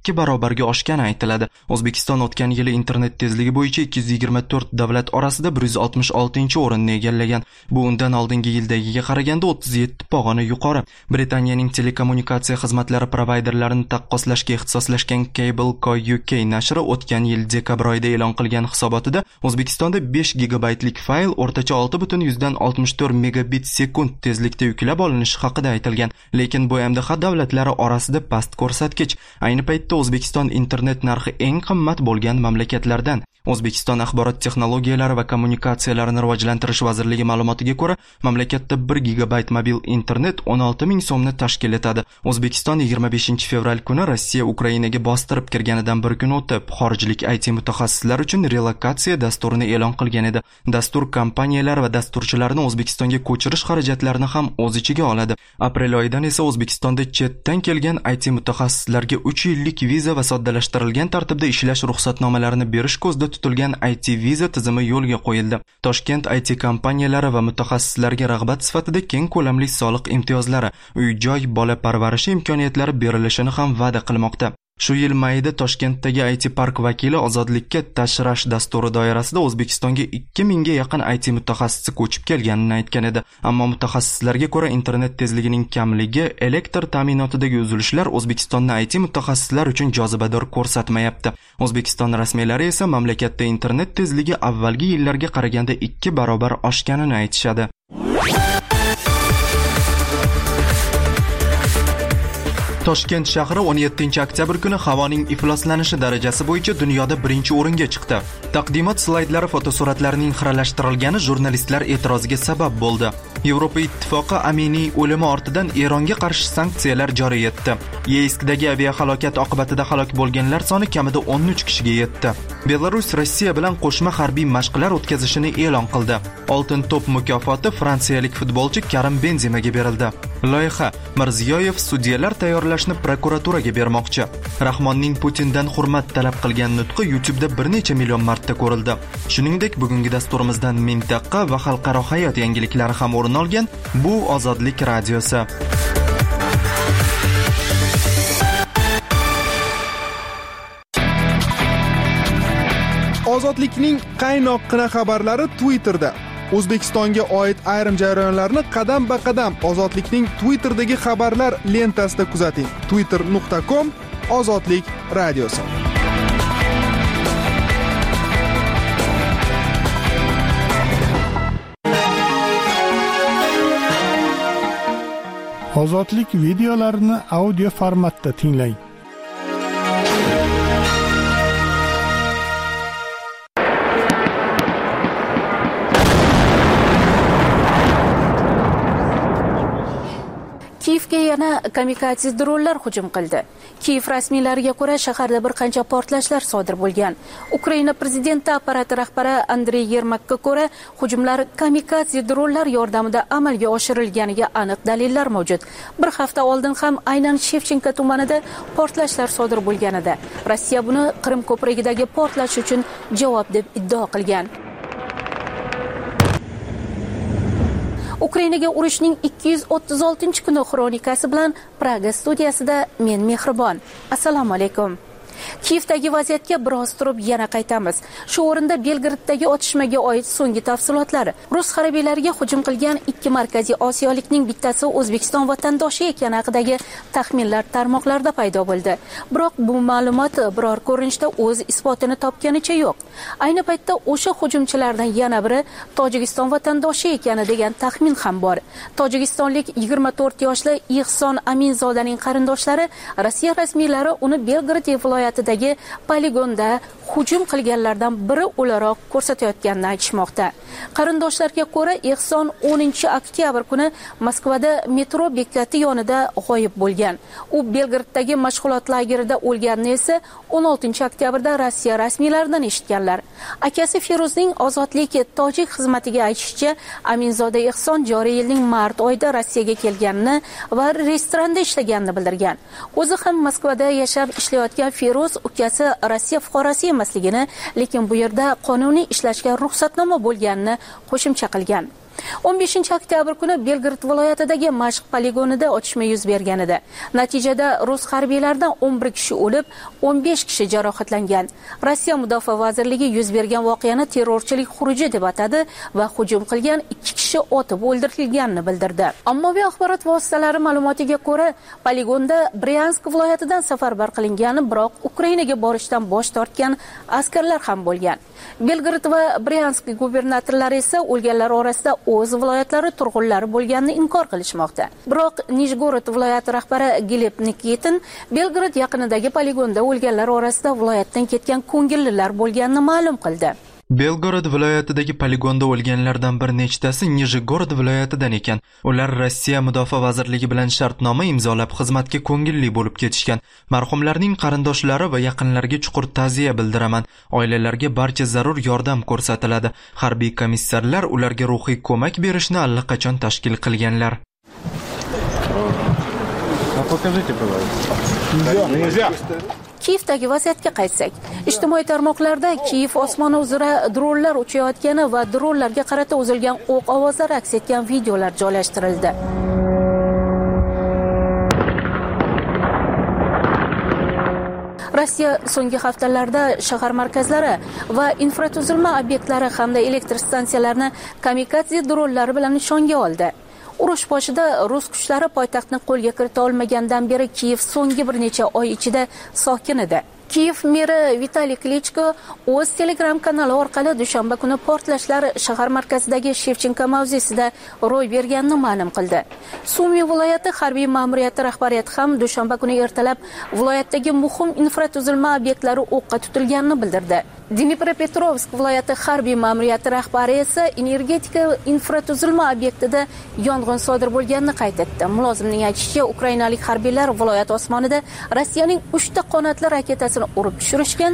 barobarga oshgani aytiladi. O'zbekiston o'tgan yili internet tezligi bo'yicha ikki yuz yigirma to'rt davlat orasida bir yuz oltmish oltinchi o'rinni egallagan. Bu undan oldingi yildagiga qaraganda o'ttiz yetti pog'ona yuqori. Britaniyaning telekommunikatsiya xizmatlari provayderlarini taqqoslashga ixtisoslashgan Cable Co U K nashri o'tgan yil dekabr oyida e'lon qilgan hisobotida O'zbekistonda besh gigabaytlik fayl o'rtacha olti butun yuzdan oltmish to'rt megabit sekund tezlikda yuklab olinishi haqida aytilgan. Lekin bu M D H davlatlari orasida past ko'rsatkich. Ayni paytda O'zbekiston internet narxi eng qimmat bo'lgan mamlakatlardan. O'zbekiston axborot texnologiyalari va kommunikatsiyalarini rivojlantirish vazirligi ma'lumotiga ko'ra, mamlakatda bir gigabayt mobil internet o'n olti ming so'mni tashkil etadi. O'zbekiston yigirma beshinchi fevral kuni Rossiya Ukrainaga bostirib kirganidan bir kun o'tib, xorijlik I T mutaxassislar uchun relokatsiya dasturini e'lon qilgan edi. Dastur kompaniyalar va dasturchilarni O'zbekistonga ko'chirish xarajatlarini ham o'z ichiga oladi. Aprel oyidan esa O'zbekistonda chetdan kelgan I T mutaxassislarga uch yillik viza va soddalashtirilgan tartibda ishlash ruxsatnomalarini berish ko'zda tutilgan I T viza tizimi yo'lga qo'yildi. Toshkent I T kompaniyalari va mutaxassislarga rag'bat sifatida keng ko'lamli soliq imtiyozlari, uy-joy, bola parvarishi imkoniyatlari berilishini ham va'da qilmoqda. Shu yil mayida Toshkentdagi I T park vakili ozodlikka tashrash dasturi doirasida O'zbekistonga ikki mingga yaqin I T mutaxassisi ko'chib kelganini aytgan edi. Ammo mutaxassislarga ko'ra internet tezligining kamligi, elektr ta'minotidagi uzilishlar O'zbekistonni I T mutaxassislar uchun jozibador ko'rsatmayapti. O'zbekiston rasmiylari esa mamlakatda internet tezligi avvalgi yillarga qaraganda ikki barobar oshganini aytishadi. Toshkent shahri o'n yettinchi oktyabr kuni havoning ifloslanishi darajasi bo'yicha dunyoda birinchi o'ringa chiqdi. Taqdimot slaydlari fotosuratlarining xiralashtirilgani jurnalistlar e'tiroziga sabab bo'ldi. Yevropa ittifoqi Aminiy o'limi ortidan Eronga qarshi sanksiyalar joriy etdi. Yeyskdagi aviahalokat oqibatida halok bo'lganlar soni kamida o'n uch kishiga yetdi. Belarus Rossiya bilan qo'shma harbiy mashqlar o'tkazishini e'lon qildi. Oltin to'p mukofoti fransiyalik futbolchi Karim Benzemaga berildi. Loyiha: Mirziyoyev sudyalar tayyorlashni prokuraturaga bermoqchi. Rahmonning Putindan hurmat talab qilgan nutqi YouTube'da bir necha million marta ko'rildi. Shuningdek, bugungi dasturimizdan mintaqa va xalqaro hayot yangiliklari ham o'rin olgan. Bu Ozodlik radiosi. Ozodlikning qaynoqqina xabarlari Twitterda. O'zbekistonga oid ayrim jarayonlarni qadam-ba-qadam Ozodlikning Twitter'dagi xabarlar lentasida kuzating. twitter nuqta com Ozodlik radiosi. Ozodlik videolarini audio formatda tinglang. Kiyevga yana kamikadze dronlar hujum qildi. Kiyev rasmiylariga ko'ra shaharda bir qancha portlashlar sodir bo'lgan. Ukraina prezidenti apparati rahbari Andrey Yermakka ko'ra hujumlar kamikadze dronlar yordamida amalga oshirilganiga aniq dalillar mavjud. Bir hafta oldin ham aynan Shevchenko tumanida portlashlar sodir bo'lganida Rossiya buni Qrim ko'prigidagi portlash uchun javob deb iddao qilgan. Ukrainaga urushning ikki yuz o'ttiz oltinchi kuni xronikasi bilan Praga studiyasida men Mehribon. Assalomu alaykum. Kiyevdagi vaziyatga biroz turib yana qaytamiz. Shu o'rinda Belgraddagi otishmaga oid so'nggi tafsilotlar. Rus harbiylariga hujum qilgan ikki markaziy Osiyolikning bittasi O'zbekiston vatandoshi ekani haqidagi taxminlar tarmoqlarda paydo bo'ldi. Biroq bu ma'lumot biror ko'rinishda o'z isbotini topganicha yo'q. Ayni paytda o'sha hujumchilardan yana biri Tojikiston vatandoshi ekani degan taxmin ham bor. Tojikistonlik yigirma to'rt yoshli Ihson Aminzodaning qarindoshlari Rossiya rasmiylari uni Belgrad viloyatidagi poligonda hujum qilganlardan biri o'laroq ko'rsatayotganini aytishmoqda. Qarindoshlarga ko'ra, Ihson o'ninchi oktyabr kuni Moskvada metro bekati yonida g'oyib bo'lgan. U Belgraddagi mashg'ulot lagerida o'lganini esa o'n oltinchi oktyabrda Rossiya rasmiylaridan eshitganlar. Akasi Feruzning Ozodlik tojik xizmatiga aytishicha, Aminzoda Ihson joriy yilning mart oyida Rossiyaga kelganini va restoranda ishlaganini bildirgan. O'zi ham Moskvada yashab ishlayotgan Feruz ukasi Rossiya fuqarosi emasligini, lekin bu yerda qonuniy ishlashga ruxsatnoma bo'lganini qo'shimcha qilgan. o'n beshinchi oktyabr kuni Belgrad viloyatidagi mashq poligonida otishma yuz bergan edi. Natijada rus harbiylaridan o'n bir kishi o'lib, o'n besh kishi jarohatlangan. Rossiya Mudofaa vazirligi yuz bergan voqeani terrorchilik xuruji deb atadi va hujum qilgan ikki kishi otib o'ldirilganini bildirdi. Ommaviy axborot vositalari ma'lumotiga ko'ra, poligonda Bryansk viloyatidan safarbar qilingan, biroq Ukrainaga borishdan bosh tortgan askarlar ham bo'lgan. Belgrad va Bryansk gubernatorlari esa o'lganlar orasida o'z viloyatlari turg'unlari bo'lganini inkor qilishmoqda. Biroq Nijgorod viloyati rahbari Gleb Nikitin Belgrad yaqinidagi poligonda o'lganlar orasida viloyatdan ketgan ko'ngillilar bo'lganini ma'lum qildi. Belgorod viloyatidagi poligonda o'lganlardan bir nechtasi Nijgorod viloyatidan ekan. Ular Rossiya Mudofaa vazirligi bilan shartnoma imzolab xizmatga ko'ngilli bo'lib ketishgan. Marhumlarning qarindoshlari va yaqinlariga chuqur ta'ziya bildiraman. Oilalarga barcha zarur yordam ko'rsatiladi. Harbiy komissarlar ularga ruhiy ko'mak berishni allaqachon tashkil qilganlar. Kiyevdagi vaziyatga qaytsak, ijtimoiy tarmoqlarda Kiyev osmoni uzra dronlar uchayotgani va dronlarga qarata uzilgan o'q ovozlari aks etgan videolar joylashtirildi. Rossiya so'nggi haftalarda shahar markazlari va infratuzilma obyektlari hamda elektr stansiyalarini kamikadze dronlari bilan nishonga oldi. Urush boshida rus kuchlari poytaxtni qo'lga kirita olmagandan beri Kiyev so'nggi bir necha oy ichida sokin edi. Kiyev meri Vitaliy Klichko o'z Telegram kanali orqali dushanba kuni portlashlar shahar markazidagi Shevchenko mavzesida ro'y berganini ma'lum qildi. Sumy viloyati harbiy ma'muriyati rahbariyati ham dushanba kuni ertalab viloyatdagi muhim infratuzilma obyektlari o'qqa tutilganini bildirdi. Dnipropetrovsk viloyati harbiy ma'muriyati rahbari esa energetika infratuzilma obyektida yong'in sodir bo'lganini qayd etdi. Mulozimning aytishicha, ukrainalik harbiylar viloyat osmonida Rossiyaning uchta qanotli raketasini urib tushirishgan.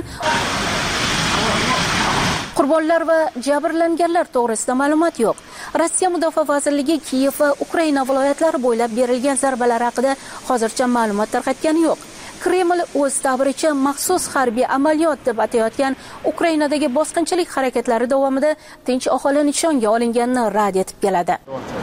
Qurbonlar va jabrlanganlar to'g'risida ma'lumot yo'q. Rossiya Mudofaa vazirligi Kiyev va Ukraina viloyatlari bo'ylab berilgan zarbalar haqida hozircha ma'lumot tarqatgani yo'q. Kreml o'z ta'biricha maxsus harbiy amaliyot deb atayotgan Ukrainadagi bosqinchilik harakatlari davomida tinch aholi nishonga olinganini rad etib keladi.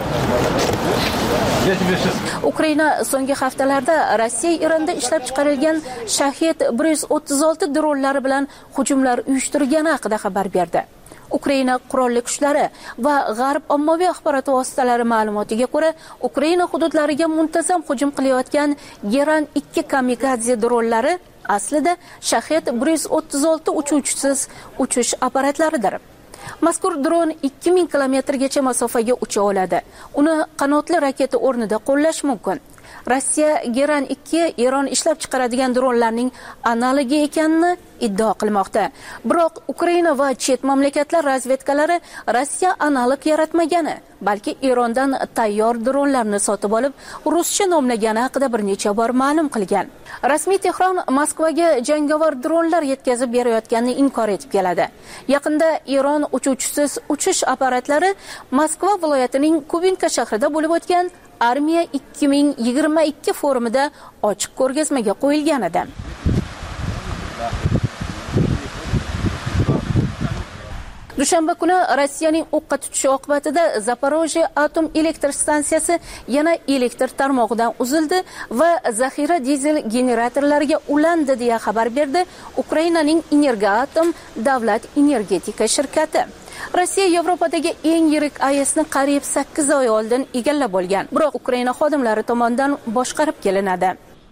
Ukraina so'nggi haftalarda Rossiya Eronda ishlab chiqarilgan Shahid bir yuz o'ttiz olti dronlari bilan hujumlar uyushtirgani haqida xabar berdi. Ukraina qurolli kuchlari va G'arb ommaviy axborot vositalari ma'lumotiga ko'ra, Ukraina hududlariga muntazam hujum qilayotgan Geran ikki kamikadze dronlari aslida Shahid bir yuz o'ttiz olti uchuvchisiz uchish apparatlaridir. Mazkur dron ikki ming kilometrgacha masofaga ucha oladi. Uni qanotli raketa o'rnida qo'llash mumkin. Rossiya Geran ikki Eron ishlab chiqaradigan dronlarning analogi ekanini iddao qilmoqda. Biroq Ukraina va chet mamlakatlar razvedkalari Rossiya analog yaratmagani, balki Erondan tayyor dronlarni sotib olib, ruscha nomlagani haqida bir necha bor ma'lum qilgan. Rasmiy Tehron Moskvaga jangovar dronlar yetkazib berayotganini inkor etib keladi. Yaqinda Eron uchuvchisiz uchish apparatlari Moskva viloyatining Kubinka shahrida bo'lib o'tgan Armiya ikki ming yigirma ikki forumida ochiq ko'rgazmaga qo'yilgan edi. Dushanba kuni Rossiyaning o'qqa tutishi oqibatida Zaporojye atom elektr stansiyasi yana elektr tarmog'idan uzildi va zaxira dizel generatorlariga ulandi deya xabar berdi Ukrainaning Energoatom davlat energetika shirkati. Rossiya Yevropadagi eng yirik A E S'ni qariyb sakkiz oy oldin egallab olgan, biroq Ukraina xodimlari tomonidan boshqarib kelinadi.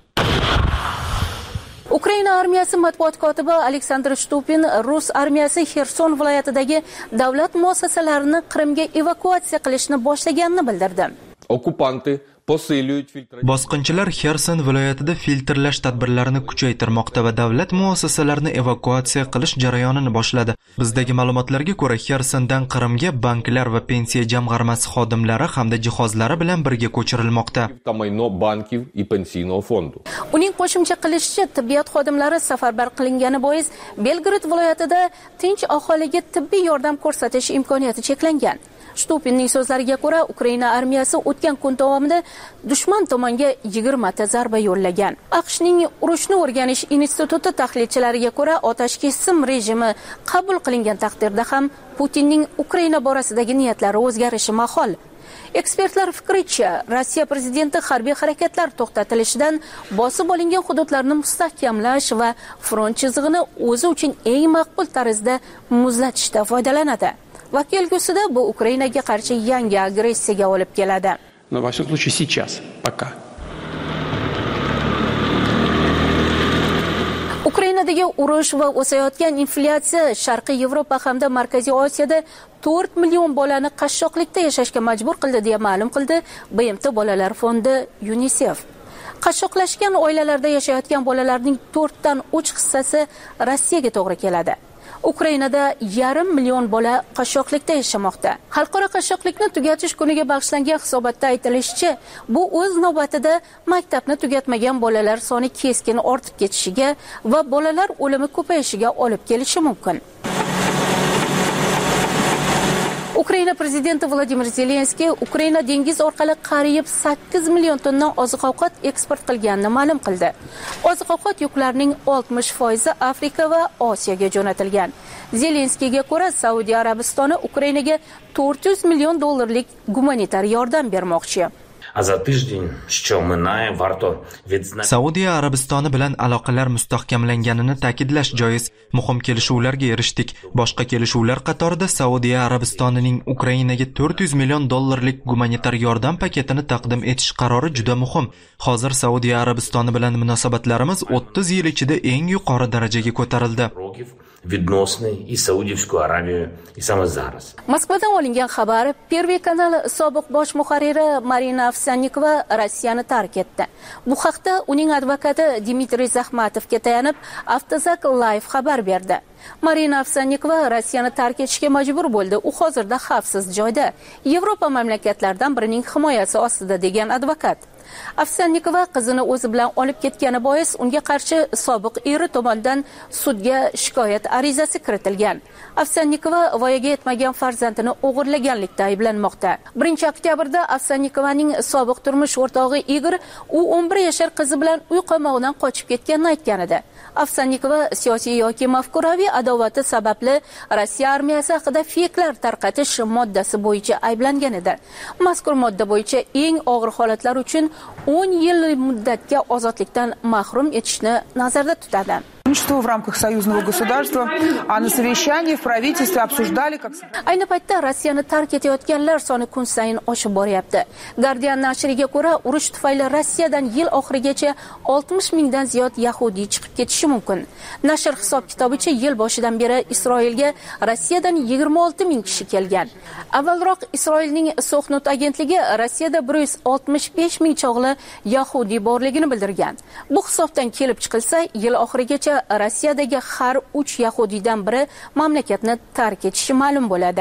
Ukraina armiyasi matbuot kotibi Aleksandr Shtupin Rus armiyasi Xerson viloyatidagi davlat muassasalarini Qrimga evakuatsiya qilishni boshlaganini bildirdi. Okupanti Bosqinchilar Xerson viloyatida filtrlash tadbirlarini kuchaytirmoqda va davlat muassasalarini evakuatsiya qilish jarayonini boshladi. Bizdagi ma'lumotlarga ko'ra, Xersondan Qrimga banklar va pensiya jamg'armasi xodimlari hamda jihozlari bilan birga ko'chirilmoqda. Uning qo'shimcha qilishicha, tibbiyot xodimlari safarbar qilingani bois Belgrad viloyatida tinch aholiga tibbiy yordam ko'rsatish imkoniyati cheklangan. Shtupinning so'zlariga ko'ra, Ukraina armiyasi o'tgan kun davomida dushman tomonga yigirma ta zarba yo'llagan. AQShning urushni o'rganish instituti tahlilchilariga ko'ra, otashkesim rejimi qabul qilingan taqdirda ham Putinning Ukraina borasidagi niyatlari o'zgarishi mahol. Ekspertlar fikricha, Rossiya prezidenti harbiy harakatlar to'xtatilishidan bosib olingan hududlarni mustahkamlash va front chizig'ini o'zi uchun eng maqbul tarzda muzlatishda foydalanadi. Va kelgusida bu Ukrainaga qarshi yangi agressiyaga olib keladi. Но во всяком случае сейчас, пока. Ukrainadagi urush va o'sayotgan inflyatsiya Sharqiy Yevropa hamda Markaziy Osiyoda to'rt million bolani qashshoqlikda yashashga majbur qildi deya ma'lum qildi B M T Bolalar fondi UNICEF. Qashshoqlashgan oilalarda yashayotgan bolalarning to'rtdan uch hissasi Rossiyaga to'g'ri keladi. Ukrainada yarim million bola qashshoqlikda yashamoqda. Xalqaro qashshoqlikni tugatish kuniga bag'ishlangan hisobotda aytilishicha, bu o'z navbatida maktabni tugatmagan bolalar soni keskin ortib ketishiga va bolalar o'limi ko'payishiga olib kelishi mumkin. Ukraina prezidenti Vladimir Zelenskiy Ukraina dengiz orqali qariyb sakkiz million tonna oziq-ovqat eksport qilganini ma'lum qildi. Oziq-ovqat yuklarining oltmish foizi Afrika va Osiyoga jo'natilgan. Zelenskiyga ko'ra, Saudiya Arabistoni Ukrainaga to'rt yuz million dollarlik gumanitar yordam bermoqchi. Saudiya Arabistoni bilan aloqalar mustahkamlanganini ta'kidlash joiz. Muhim kelishuvlarga erishdik. Boshqa kelishuvlar qatorida Saudiya Arabistonining Ukrainaga to'rt yuz million dollarlik gumanitar yordam paketini taqdim etish qarori juda muhim. Hozir Saudiya Arabistoni bilan munosabatlarimiz o'ttiz yil ichida eng yuqori darajaga ko'tarildi. Moskvadan olingan xabar, Pervey kanal sobiq bosh muharriri Marina Ovsyannikova Rossiyani tark etdi. Bu haqda uning advokati Dmitriy Zaxmatovga tayanib Avtozak Live xabar berdi. Marina Ovsyannikova Rossiyani tark etishga majbur bo'ldi. U hozirda xavfsiz joyda, Yevropa mamlakatlaridan birining himoyasi ostida degan advokat. Ovsyannikova qizini o'zi bilan olib ketgani bois unga qarshi sobiq eri tomonidan sudga shikoyat arizasi kiritilgan. Ovsyannikova voyaga yetmagan farzandini o'g'irlaganlikda ayblanmoqda. birinchi oktyabrda Ovsyannikovaning sobiq turmush o'rtog'i Igor u o'n bir yashar qizi bilan uy qamog'idan qochib ketganini aytgan edi. Ovsyannikova siyosiy yoki mafkuraviy adovati sababli Rossiya armiyasi haqida feyklar tarqatish moddasi bo'yicha ayblangan edi. Mazkur modda bo'yicha eng og'ir holatlar uchun o'n yil muddatga ozodlikdan mahrum etishni nazarda tutadi. В рамках союзного государства, а на совещании в правительстве обсуждали, как... Ayni paytda Rossiyani tark etayotganlar soni kun sayin oshib boryapti. Guardian nashriga ko'ra, urush tufayli Rossiyadan yil oxirigacha oltmish mingdan ziyod yahudiy chiqib ketishi mumkin. Nashr hisob-kitobicha yil boshidan beri Isroilga Rossiyadan yigirma olti ming kishi kelgan. Avvalroq Isroilning Soxnut agentligi Rossiyada bir yuz oltmish besh ming chog'li yahudiy borligini bildirgan. Bu hisobdan kelib chiqilsa, yil oxirigacha Rossiyadagi har uch yahudiydan biri mamlakatni tark etishi ma'lum bo'ladi.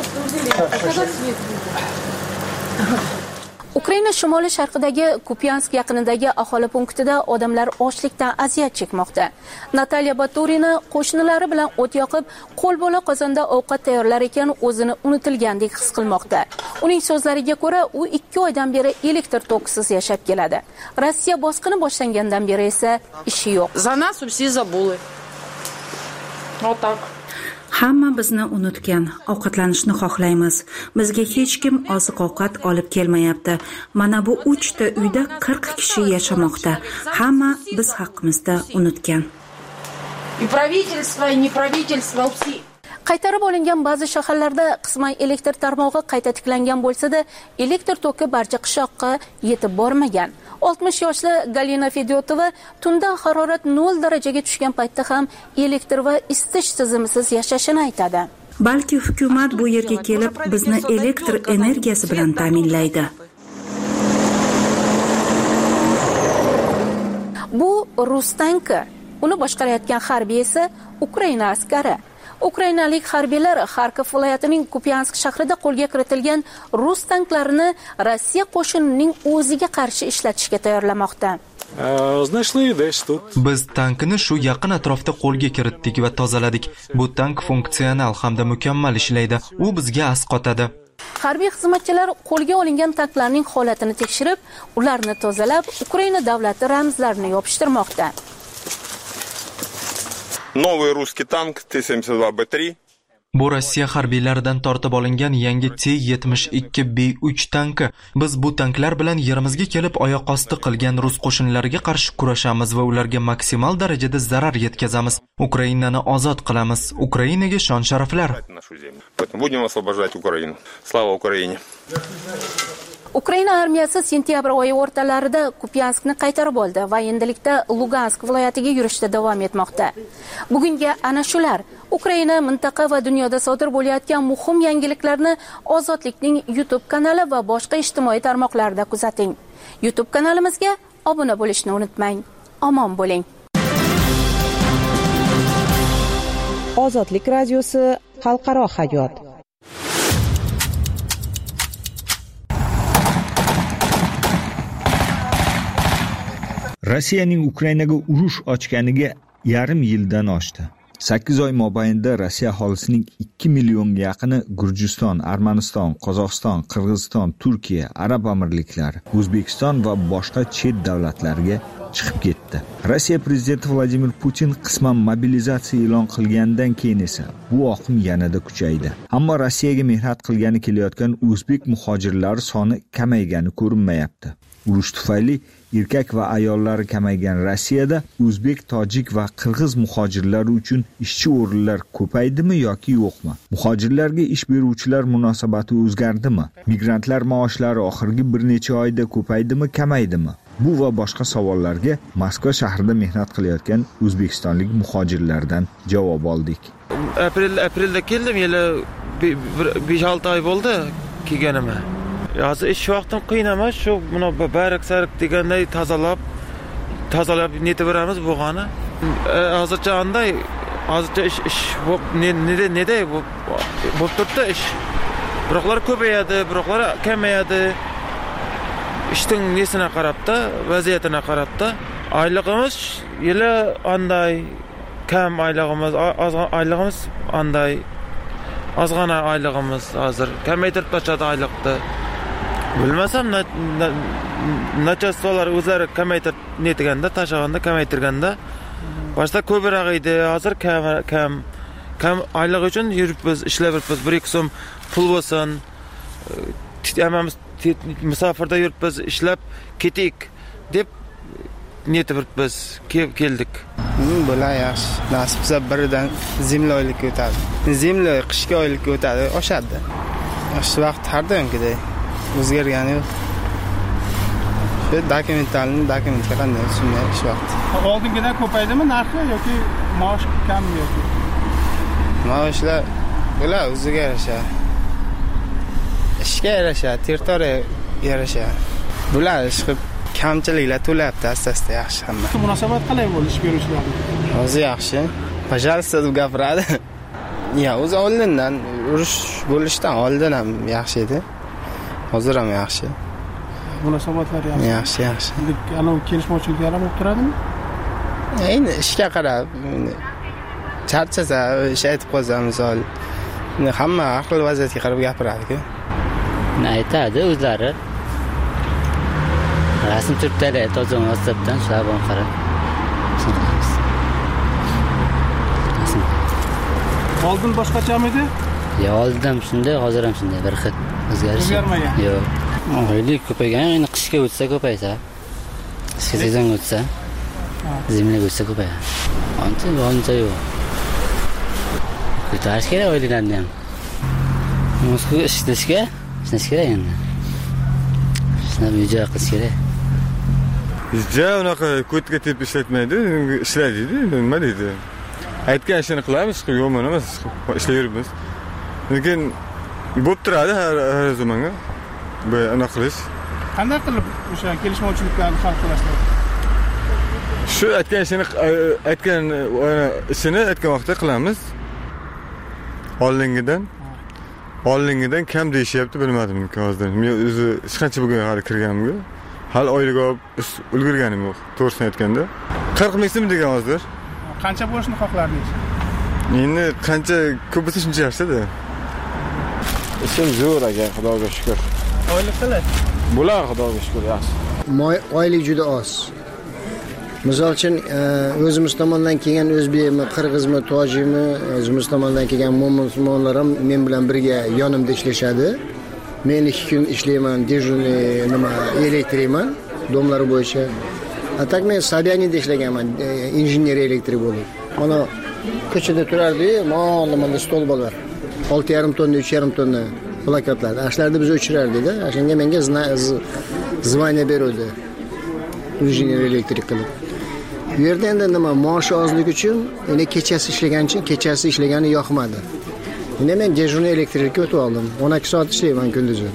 Ukraina shimoli sharqidagi Kupyansk yaqinidagi aholi punktida odamlar ochlikdan aziyat chekmoqda. Natalya Baturina qo'shnilari bilan o't yoqib, qo'lbola qozonda ovqat tayyorlar ekan o'zini unutilgandek his qilmoqda. Uning so'zlariga ko'ra, u ikki oydan beri elektr tokisiz yashab keladi. Rossiya bosqini boshlangandan beri esa ishi yo'q. За нас все забыли. Вот так. Hamma bizni unutgan, ovqatlanishni xohlaymiz. Bizga hech kim oziq-ovqat olib kelmayapti. Mana bu uch ta uyda qirq kishi yashamoqda. Hamma biz haqimizda unutgan. И правительство, и не правительство, все. Qaytarib olingan ba'zi shaharlarda qisman elektr tarmog'i qayta tiklangan bo'lsa-da, elektr toki barcha qishloqqa yetib bormagan. oltmish yoshli Galina Fedyotova tunda harorat nol darajaga tushgan paytda ham elektr va isitish tizimisiz yashashini aytadi. Balki hukumat bu yerga kelib bizni elektr energiyasi bilan ta'minlaydi. Bu rus tanki. Uni boshqarayotgan harbiy esa Ukraina askari. Ukrainalik harbiylar Xarkov viloyatining Kupyansk shahrida qo'lga kiritilgan rus tanklarini Rossiya qo'shinining o'ziga qarshi ishlatishga tayyorlamoqda. Biz tankini shu yaqin atrofda qo'lga kiritdik va tozaladik. Bu tank funksional hamda mukammal ishlaydi. U bizga asqotadi. Harbiy xizmatchilar qo'lga olingan tanklarning holatini tekshirib, ularni tozalab, Ukraina davlati ramzlarini yopishtirmoqda. Новый русский танк Т семьдесят два Б три. Bu Rossiya harbiylaridan tortib olingan yangi T yetmish ikki B uch tanki. Biz bu tanklar bilan yerimizga kelib oyoq osti qilgan rus qo'shinlariga qarshi kurashamiz va ularga maksimal darajada zarar yetkazamiz. Ukrainani ozod qilamiz. Ukrainaga shon-sharaflar. Будем освобождать Украину. Слава Украине. Ukraina armiyasi sentyabr oyi o'rtalarida Kupyanskni qaytarib oldi va endilikda Lugansk viloyatiga yurishda davom etmoqda. Bugungi ana shular Ukraina mintaqa va dunyoda sodir bo'layotgan muhim yangiliklarni Ozodlikning YouTube kanali va boshqa ijtimoiy tarmoqlarda kuzating. YouTube kanalimizga obuna bo'lishni unutmang. Omon bo'ling. Ozodlik radiosi xalqaro hayot. Rossiyaning Ukrainaga urush ochganiga yarim yildan oshdi. sakkiz oy mobaynida Rossiya aholisining ikki millionga yaqini Gurjiston, Armaniston, Qozog'iston, Qirg'iziston, Turkiya, Arab Amirliklari, O'zbekiston va boshqa chet davlatlarga chiqib ketdi. Rossiya prezidenti Vladimir Putin qisman mobilizatsiya e'lon qilgandan keyin esa bu oqim yanada kuchaydi. Ammo Rossiyaga mehnat qilgani kelayotgan o'zbek muhojirlar soni kamaygani ko'rinmayapti. Urush tufayli erkak va ayollari kamaygan Rossiyada o'zbek, tojik va qirg'iz muhojirlari uchun ishchi o'rinlar ko'paydimi yoki yo'qmi? Muhojirlarga ish beruvchilar munosabati o'zgardimi? Migrantlar maoshlari oxirgi bir necha oyda ko'paydimi, kamaydimi? Bu va boshqa savollarga Moskva shahrida mehnat qilayotgan o'zbekistonlik muhojirlardan javob oldik. Aprel aprelda keldim, yili besh olti oy bo'ldi kelganimga. Hozir ish vaqtim qiyin emas, shu buni barak-sarak deganday tozalab, tozalab netib beramiz bo'lgani. Hozircha anday, hozircha ish ish ne ne neda bo'lib turibdi ish. Biroqlar ko'payadi, biroqlar kamayadi. Ishning nesine qarabda, vaziyatine qarabda, oyligimiz yili anday kam oyligimiz, oyligimiz anday ozg'ana oyligimiz hozir kamaytirib tashadi oylikni. Bilmasam nachastolar o'zlari kamaytirib netiganda, tashaganda, kamaytirganda boshda ko'proq edi, hozir kam kam kam oylik uchun yuribmiz, ishlab yuribmiz, bir ikki so'm pul bo'lsin. Hammamiz musafirda yuribmiz, ishlab ketik deb netib yuribmiz, keldik. Bo'lar yaxshi. Nasib bo'lsa biridan zimli oylikka o'tadi. Zimli qishki oylikka o'tadi, oshadi. Yaxshi vaqt har doimgidek o'zgargani yo'q. Shu dokumentalni dokumentga qanday tushunmay ish vaqti. Oldingidan ko'paydimi narxi yoki maosh kammi yoki? Maoshlar bular o'ziga yarasha. Ishga yarasha, territoriyaga yarasha. Bular ish qilib kamchiliklar to'layapti, asta-asta yaxshi hamma. Munosabat qalay bo'ldi ish beruvchilar? Hozir yaxshi. Пожалуйста deb gapiradi. Ya, o'zi oldindan urush bo'lishdan oldin ham yaxshi edi. Hozir ham yaxshi. Munosabatlar yaxshi. Yaxshi, yaxshi. Ana kelishmovchiliklar ham bo'lib turadimi? Endi ishga qarab, charchasa, ish aytib qo'ysa, misol, hamma har xil vaziyatga qarab gapiradi-ku. Aytadi o'zlari. Rasm turibdi, toza munosabatdan shularga qarab. Oldin boshqachami edi? Yo'q, oldin shunday, hozir ham shunday, bir xil o'zgarish. O'zgarmagan. Yo'q. Oylik ko'paygan, endi qishga o'tsa ko'paysa. Qishga sezon o'tsa, zimliga o'tsa ko'payadi. Ancha, ancha yo'q. Ko'tarish kerak oyliklarni ham. Moskva ishlashga, ishlash kerak endi. Shuni ijro qilish kerak. Ja, unaqa ko'tga tep ishlatmaydi, ishlaydi, nima deydi? Aytgan ishini qilamiz, yo'qmi emas, ishlayveramiz. Lekin bo'lib turadi har zamonga. Bu anaqa qilish. Qanday qilib o'sha kelishmovchiliklarni hal qilasizlar? Shu aytgan ishini aytgan ishini aytgan vaqtda qilamiz. Oldingidan oldingidan kam deyishyapti, bilmadim hozir. Men o'zi hech qancha bugun hali kirganimga, hali oylik olib ulgurganim yo'q, to'g'risini aytganda. qirq ming so'm degan hozir. Qancha bo'lishni xohlardingiz? Endi qancha ko'p bo'lsa shuncha yaxshi-da. Ishim zo'r aka, Xudoga shukr. Oylik qanday? Bular Xudoga shukr yaxshi. Oylik juda oz. Misol uchun o'zimiz tomonidan kelgan o'zbekmi, qirg'izmi, tojikmi, o'zimiz tomonidan kelgan musulmonlar ham men bilan birga yonimda ishlashadi. Men ikki kun ishlayman, dejurniy nima elektrikman, domlar bo'yicha. Atak men Sabyanida ishlaganman, injener elektrik bo'lib. Mana ko'chada turardi, mana mana stol bo'lar. olti yarim tonna, uch yarim tonna plakatlar. Ashlarda biz o'chirardik-da. Ashanga menga zvaniya beruvdi. Injener elektrik qilib. Bu yerda endi nima, maoshi ozligi uchun, endi kechasi ishlagan uchun, kechasi ishlagani yoqmadi. Endi men dejurniy elektrikka o'tib oldim. o'n ikki soat ishlayman kunduzi.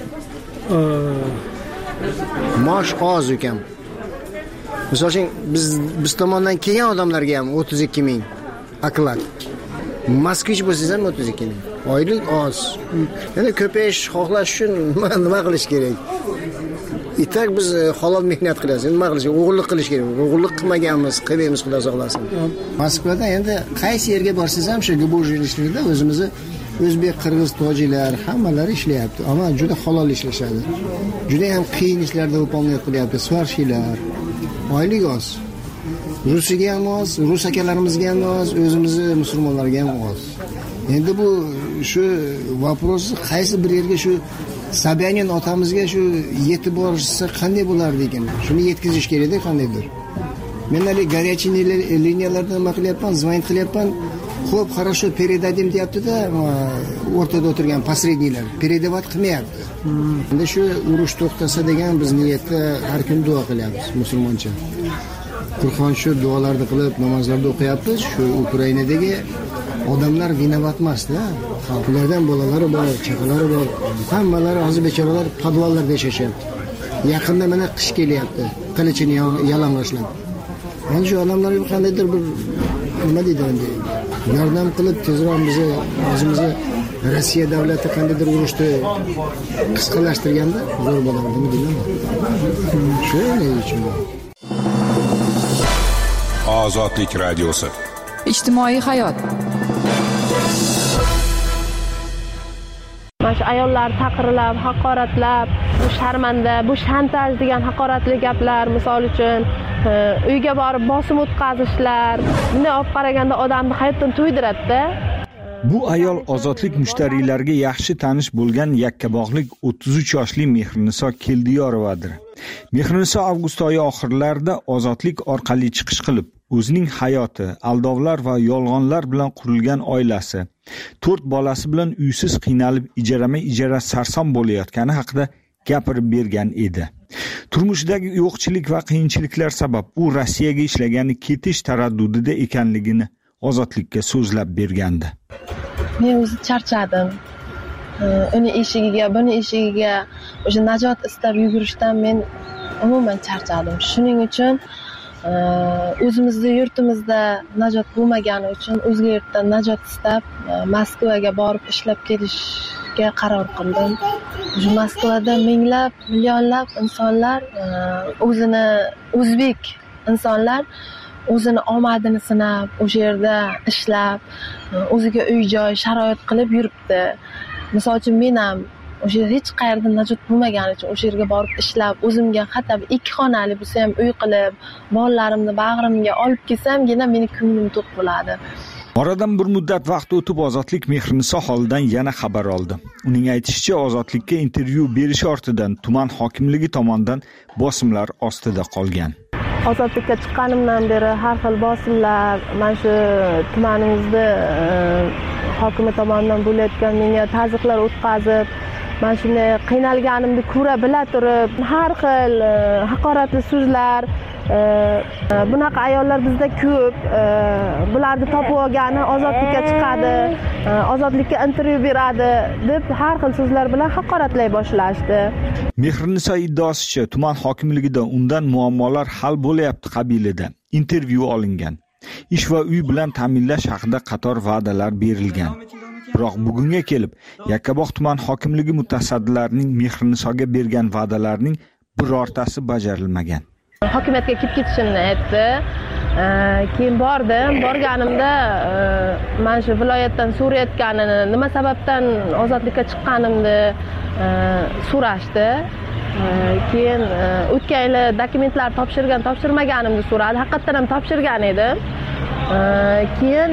Maosh oz ekan. Misol uchun biz biz tomondan kelgan odamlarga ham o'ttiz ikki ming oklad. Moskvich bo'lsangiz ham o'ttiz ikki ming. Oylik oz. Endi ko'payish xohlash uchun nima qilish kerak? Itak biz halol mehnat qilamiz. Nima qilish? O'g'illik qilish kerak. O'g'illik qilmaganmiz, qilmaymiz, Xudo saqlasin. Moskvada endi qaysi yerga borsangiz ham shu gubojliklarda o'zimizni o'zbek, qirg'iz, tojiklar hammalari ishlayapti. Ammo juda halol ishlashadi. Juda ham qiyin ishlarda o'polmay qilyapti. Svarshiylar. Oylik oz. Rusiyaga ham oz, rus akalarimizga ham oz, o'zimizni musulmonlarga ham oz. Endi bu shu вопрос qaysi bir yerga shu Sabyanin otamizga shu yetib borsa qanday bo'lardi ekan? Shuni yetkazish kerak-da qandaydir. Men hali горячий liniyalardan nima qilyapman, звонить qilyapman. Xo'p, хорошо, передадим deyapti-da, o'rtada o'tirgan посреднийлар передавать qilmayapti. Endi shu urush to'xtasa degan biz niyatda har kun duo qilyapmiz musulmoncha. Qur'on shu duolarni qilib, namozlarni o'qiyapmiz. Shu Ukrainadagi odamlar vinovat emas-da. Ulardan bolalari bor, chaqalari bor. Hammalari hozir bechoralar podvallarda yashashyapti. Yaqinda mana qish kelyapti. Qilichini yalang'ochlab. Mana shu odamlarga qandaydir bir nima deydi endi? Yordam qilib tezroq bizni o'zimizni Rossiya davlati qandaydir urushni qisqalashtirganda zo'r bo'lardi, deyman. Shuning uchun Ozodlik radiosi. Ijtimoiy hayot. Mana ayollar taqirilab, haqoratlab, bu sharmanda, bu shantaj degan haqoratli gaplar, misol uchun uyga borib bosim o'tkazishlar, bunday olib qaraganda odamni hayotdan to'ydiradi-da. Bu ayol ozodlik mushtariylariga yaxshi tanish bo'lgan yakkabog'lik o'ttiz uch yoshli Mehriniso Keldiyorovadir. Mehriniso avgust oyi oxirlarida ozodlik orqali chiqish qilib, o'zining hayoti, aldovlar va yolg'onlar bilan qurilgan oilasi, to'rt bolasi bilan uysiz qiynalib ijarama-ijara sarson bo'layotgani haqida gapirib bergan edi. Turmushdagi yo'qchilik va qiyinchiliklar sabab u Rossiyaga ishlagani ketish taraddudida ekanligini ozodlikka so'zlab bergandi. Men o'zi charchadim. Uni eshigiga, buni eshigiga o'sha najot istab yugurishdan men umuman charchadim. Shuning uchun o'zimizning yurtimizda najot bo'lmagani uchun o'zga yurtdan najot istab Moskvaga borib ishlab kelishga qaror qildim. Shu Moskvada minglab, millionlab insonlar o'zini o'zbek insonlar o'zini omadini sinab, o'sha yerda ishlab, o'ziga uy-joy sharoit qilib yuribdi. Misol uchun men ham o'sha hech qayerda najot bo'lmagani uchun o'sha yerga borib ishlab, o'zimga hatto ikki xonali bo'lsa ham uy qilib, bolalarimni bag'rimga olib kelsam-gina meni ko'nglim to'q bo'ladi. Oradan bir muddat vaqt o'tib Ozodlik Mehriniso holidan yana xabar oldi. Uning aytishicha, Ozodlikka intervyu berish ortidan tuman hokimligi tomonidan bosimlar ostida qolgan. Ozodlikka chiqqanimdan beri har xil bosimlar, mana shu tumanimizda hokimi tomonidan bo'layotgan menga tazyiqlar o'tkazib, mana shunday qiynalganimni ko'ra bila turib, har xil haqoratli so'zlar, bunaqa ayollar bizda ko'p, bularni topib olgani ozodlikka chiqadi, ozodlikka intervyu beradi deb har xil so'zlar bilan haqoratlay boshlashdi. Mehriniso iddaosicha, tuman hokimligida undan muammolar hal bo'layapti qabilida intervyu olingan. Ish va uy bilan ta'minlash haqida qator va'dalar berilgan. Biroq bugunga kelib, Yakkabog' tuman hokimligi mutasaddilarining Mehrinisoga bergan va'dalarning birortasi bajarilmagan. Hokimiyatga kelib ketishimni aytdi. keyin bordim. Borganimda mana shu viloyatdan so'rayotganini, nima sababdan ozodlikka chiqqanimni so'rashdi. Keyin o'tgan yili dokumentlar topshirgan, topshirmaganimni so'radi. Haqiqatan ham topshirgan edim. Keyin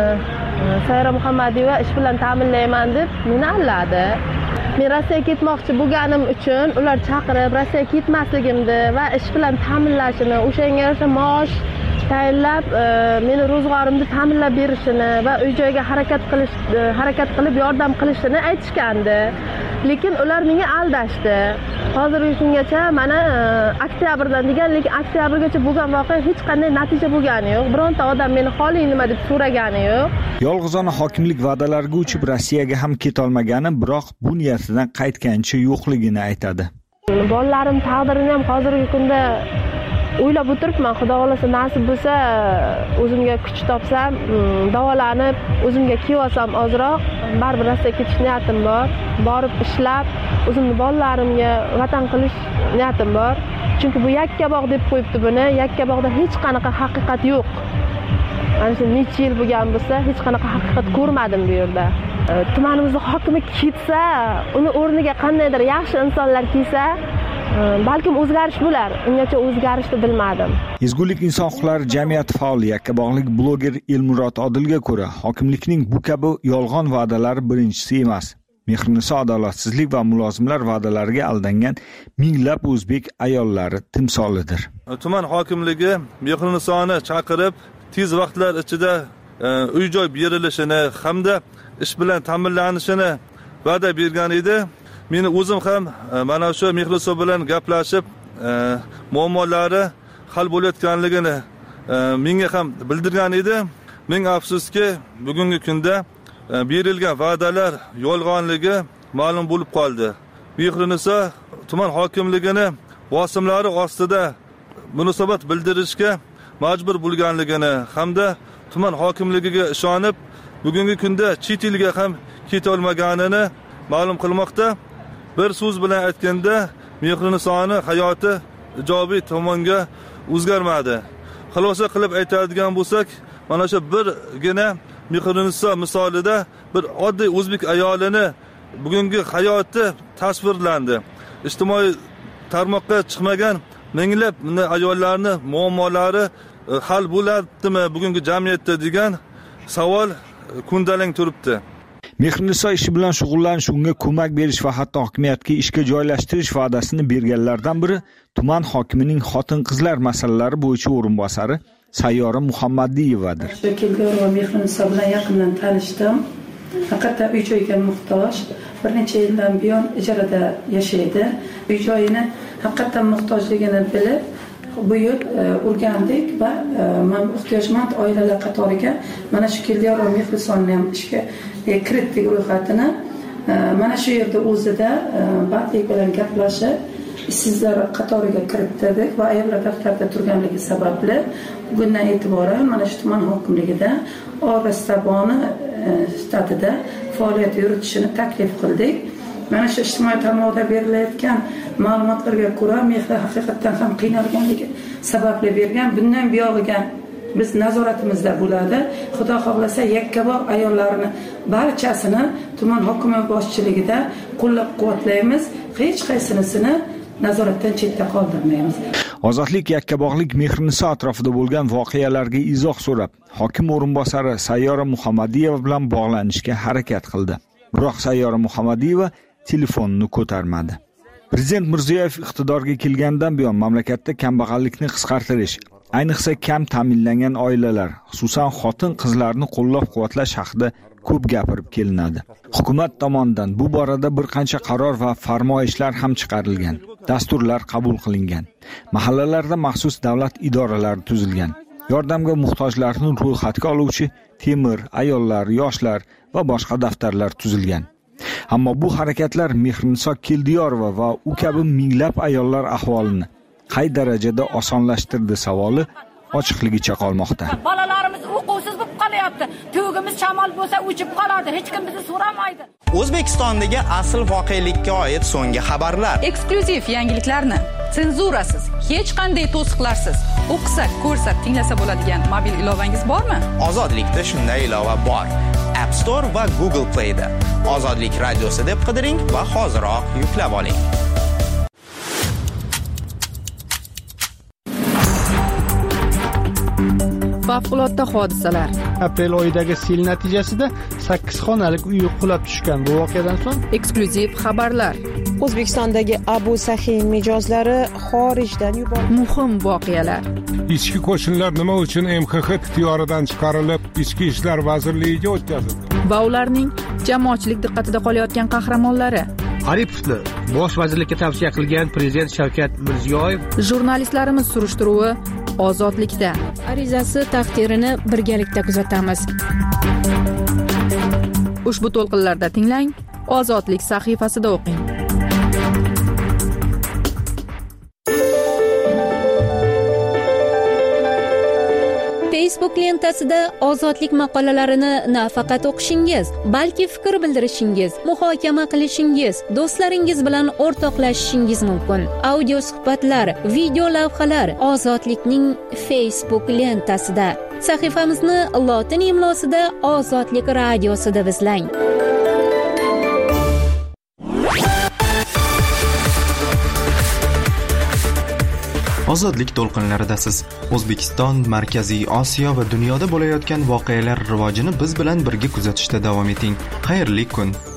Sayyora Muhammadiyeva ish bilan ta'minlayman deb meni alladi. Men Rossiyaga ketmoqchi bo'lganim uchun ular chaqirib, Rossiyaga ketmasligimni va ish bilan ta'minlashini, o'shanga yarasha maosh tayinlab, meni ro'zg'orimni ta'minlab berishini va uy joyga harakat qilish, harakat qilib yordam qilishini aytishgandi. Lekin ular menga aldashdi. Hozirgi kungacha mana oktyabrdan degan, lekin oktyabrgacha bo'lgan voqea hech qanday natija bo'lgani yo'q. Bironta odam meni holing nima deb so'ragani yo'q. Yolg'izona hokimlik va'dalariga uchib Rossiyaga ham ketolmagani, biroq bu niyatidan qaytgancha yo'qligini aytadi. Bolalarim taqdirini ham hozirgi kunda o'ylab o'tiribman. Xudo xolasa nasib bo'lsa, o'zimga kuch topsam, davolanib, o'zimga kelib olsam ozroq, baribir Rossiyaga ketish niyatim bor. Borib ishlab, o'zimni bolalarimga vatan qilish niyatim bor. Chunki bu yakkabog' deb qo'yibdi buni. Yakkabog'da hech qanaqa haqiqat yo'q. Mana shu necha yil bo'lgan bo'lsa, hech qanaqa haqiqat ko'rmadim bu yerda. Tumanimizning hokimi ketsa, uni o'rniga qandaydir yaxshi insonlar kelsa, balkim o'zgarish bo'lar. Ungacha o'zgarishni bilmadim. Ezgulik inson huquqlari jamiyati faoli yakkabog'lik bloger Elmurod Odilga ko'ra, hokimlikning bu kabi yolg'on va'dalari birinchisi emas. Mehrniso adolatsizlik va mulozimlar va'dalariga aldangan minglab o'zbek ayollari timsolidir. Tuman hokimligi Mehrnisoni chaqirib, tez vaqtlar ichida uy joy berilishini hamda ish bilan ta'minlanishini va'da bergan edi. Meni o'zim ham mana shu Mehrniso bilan gaplashib, muammolari hal bo'layotganligini menga ham bildirgan edi. Ming afsuski, bugungi kunda berilgan va'dalar yolg'onligi ma'lum bo'lib qoldi. Mehrniso tuman hokimligini bosimlari ostida munosabat bildirishga majbur bo'lganligini hamda tuman hokimligiga ishonib, bugungi kunda chet elga ham keta olmaganini ma'lum qilmoqda. Bir so'z bilan aytganda, Mehrnisoni hayoti ijobiy tomonga o'zgarmadi. Xulosa qilib aytadigan bo'lsak, mana shu birgina Mehrniso misolida bir oddiy o'zbek ayolini bugungi hayoti tasvirlandi. Ijtimoiy tarmoqqa chiqmagan minglab ayollarni muammolari hal bo'ladimi bugungi jamiyatda degan savol kundalang turibdi. Mehrniso ishi bilan shug'ullanish, unga ko'mak berish va hatto hokimiyatga ishga joylashtirish va'dasini berganlardan biri tuman hokimining xotin-qizlar masalalari bo'yicha o'rinbosari Sayyora Muhammadiyevadir. Kelgor va Mehrniso bilan yaqindan tanishdim. Faqat uy joyga muhtoj. Bir necha yildan buyon ijarada yashaydi. Uy joyini haqiqatan muhtojligini bilib, bu yil o'rgandik va men ehtiyojmand oilalar qatoriga mana shu Kelgor va Mehrisonni ham ishga kiritdik ro'yxatini. Mana shu yerda o'zida bandlik bilan gaplashib, sizlar qatoriga kiritdik va ayollar daftarida turganligi sababli bugundan e'tiboran mana shu tuman hokimligida Orastaboni shtatida faoliyat yuritishini taklif qildik. Mana shu ijtimoiy tarmoqda berilayotgan ma'lumotlarga ko'ra, Mehri haqiqatan ham qiynalganligi sababli bergan. Bundan buyog'iga biz nazoratimizda bo'ladi. Xudo xohlasa yakkabog' ayollarini barchasini tuman hokimi boshchiligida qo'llab-quvvatlaymiz. Hech qaysinisini nazoratdan chetda qoldirmaymiz. Ozodlik yakkabog'lik Mehrniso atrofida bo'lgan voqealarga izoh so'rab, hokim o'rinbosari Sayyora Muhammadiyeva bilan bog'lanishga harakat qildi. Biroq Sayyora Muhammadiyeva telefonini ko'tarmadi. Prezident Mirziyoyev iqtidorga kelgandan buyon mamlakatda kambag'allikni qisqartirish, ayniqsa kam ta'minlangan oilalar, xususan xotin-qizlarni qo'llab-quvvatlash haqida ko'p gapirib kelinadi. Hukumat tomonidan bu borada bir qancha qaror va farmoyishlar ham chiqarilgan, dasturlar qabul qilingan. Mahallalarda maxsus davlat idoralari tuzilgan. Yordamga muhtojlarni ro'yxatga oluvchi temir, ayollar, yoshlar va boshqa daftarlar tuzilgan. Ammo bu harakatlar Mehrniso Keldiyorova va u kabi minglab ayollar ahvolini qay darajada osonlashtirdi savoli ochiqligicha qolmoqda. Bolalarimiz o'quvsiz bo'lib qolyapti. To'g'imiz shamol bo'lsa o'chib qoladi. Hech kim bizni so'ramaydi. O'zbekistondagi asl voqelikka oid so'nggi xabarlar. Eksklyuziv yangiliklarni senzurasiz, hech qanday to'siqlarsiz o'qisa, ko'rsa, tinglasa bo'ladigan mobil ilovangiz bormi? Ozodlikda shunday ilova bor. App Store va Google Play da Ozodlik radiosi deb qidiring va hoziroq yuklab oling. Favqulodda hodisalar. Aprel oyidagi sel natijasida sakkiz xonalik uy qulab tushgan. Bu voqeadan so'ng eksklyuziv xabarlar. O'zbekistondagi Abu Sahin mijozlari xorijdan yuborildi. Muhim voqealar. Ichki qo'shinlar nima uchun M X X ixtiyoridan chiqarilib, Ichki ishlar vazirligiga o'tkazildi? Va ularning jamoatchilik diqqatida qolayotgan qahramonlari. Aripovni bosh vazirlikka tavsiya qilgan prezident Shavkat Mirziyoyev. Jurnalistlarimiz surishtiruvi Ozodlikda. Arizasi taqdirini birgalikda kuzatamiz. Ushbu to'lqinlarda tinglang, Ozodlik sahifasida o'qing. Facebook lentasida Ozodlik maqolalarini nafaqat o'qishingiz, balki fikr bildirishingiz, muhokama qilishingiz, do'stlaringiz bilan o'rtoqlashishingiz mumkin. Audio suhbatlar, video lavhalar Ozodlikning Facebook lentasida. Sahifamizni lotin imlosida Ozodlik radiosi deb izlang. Ozodlik to'lqinlaridasiz. O'zbekiston, Markaziy Osiyo va dunyoda bo'layotgan voqealar rivojini biz bilan birga kuzatishda davom eting. Xayrli kun.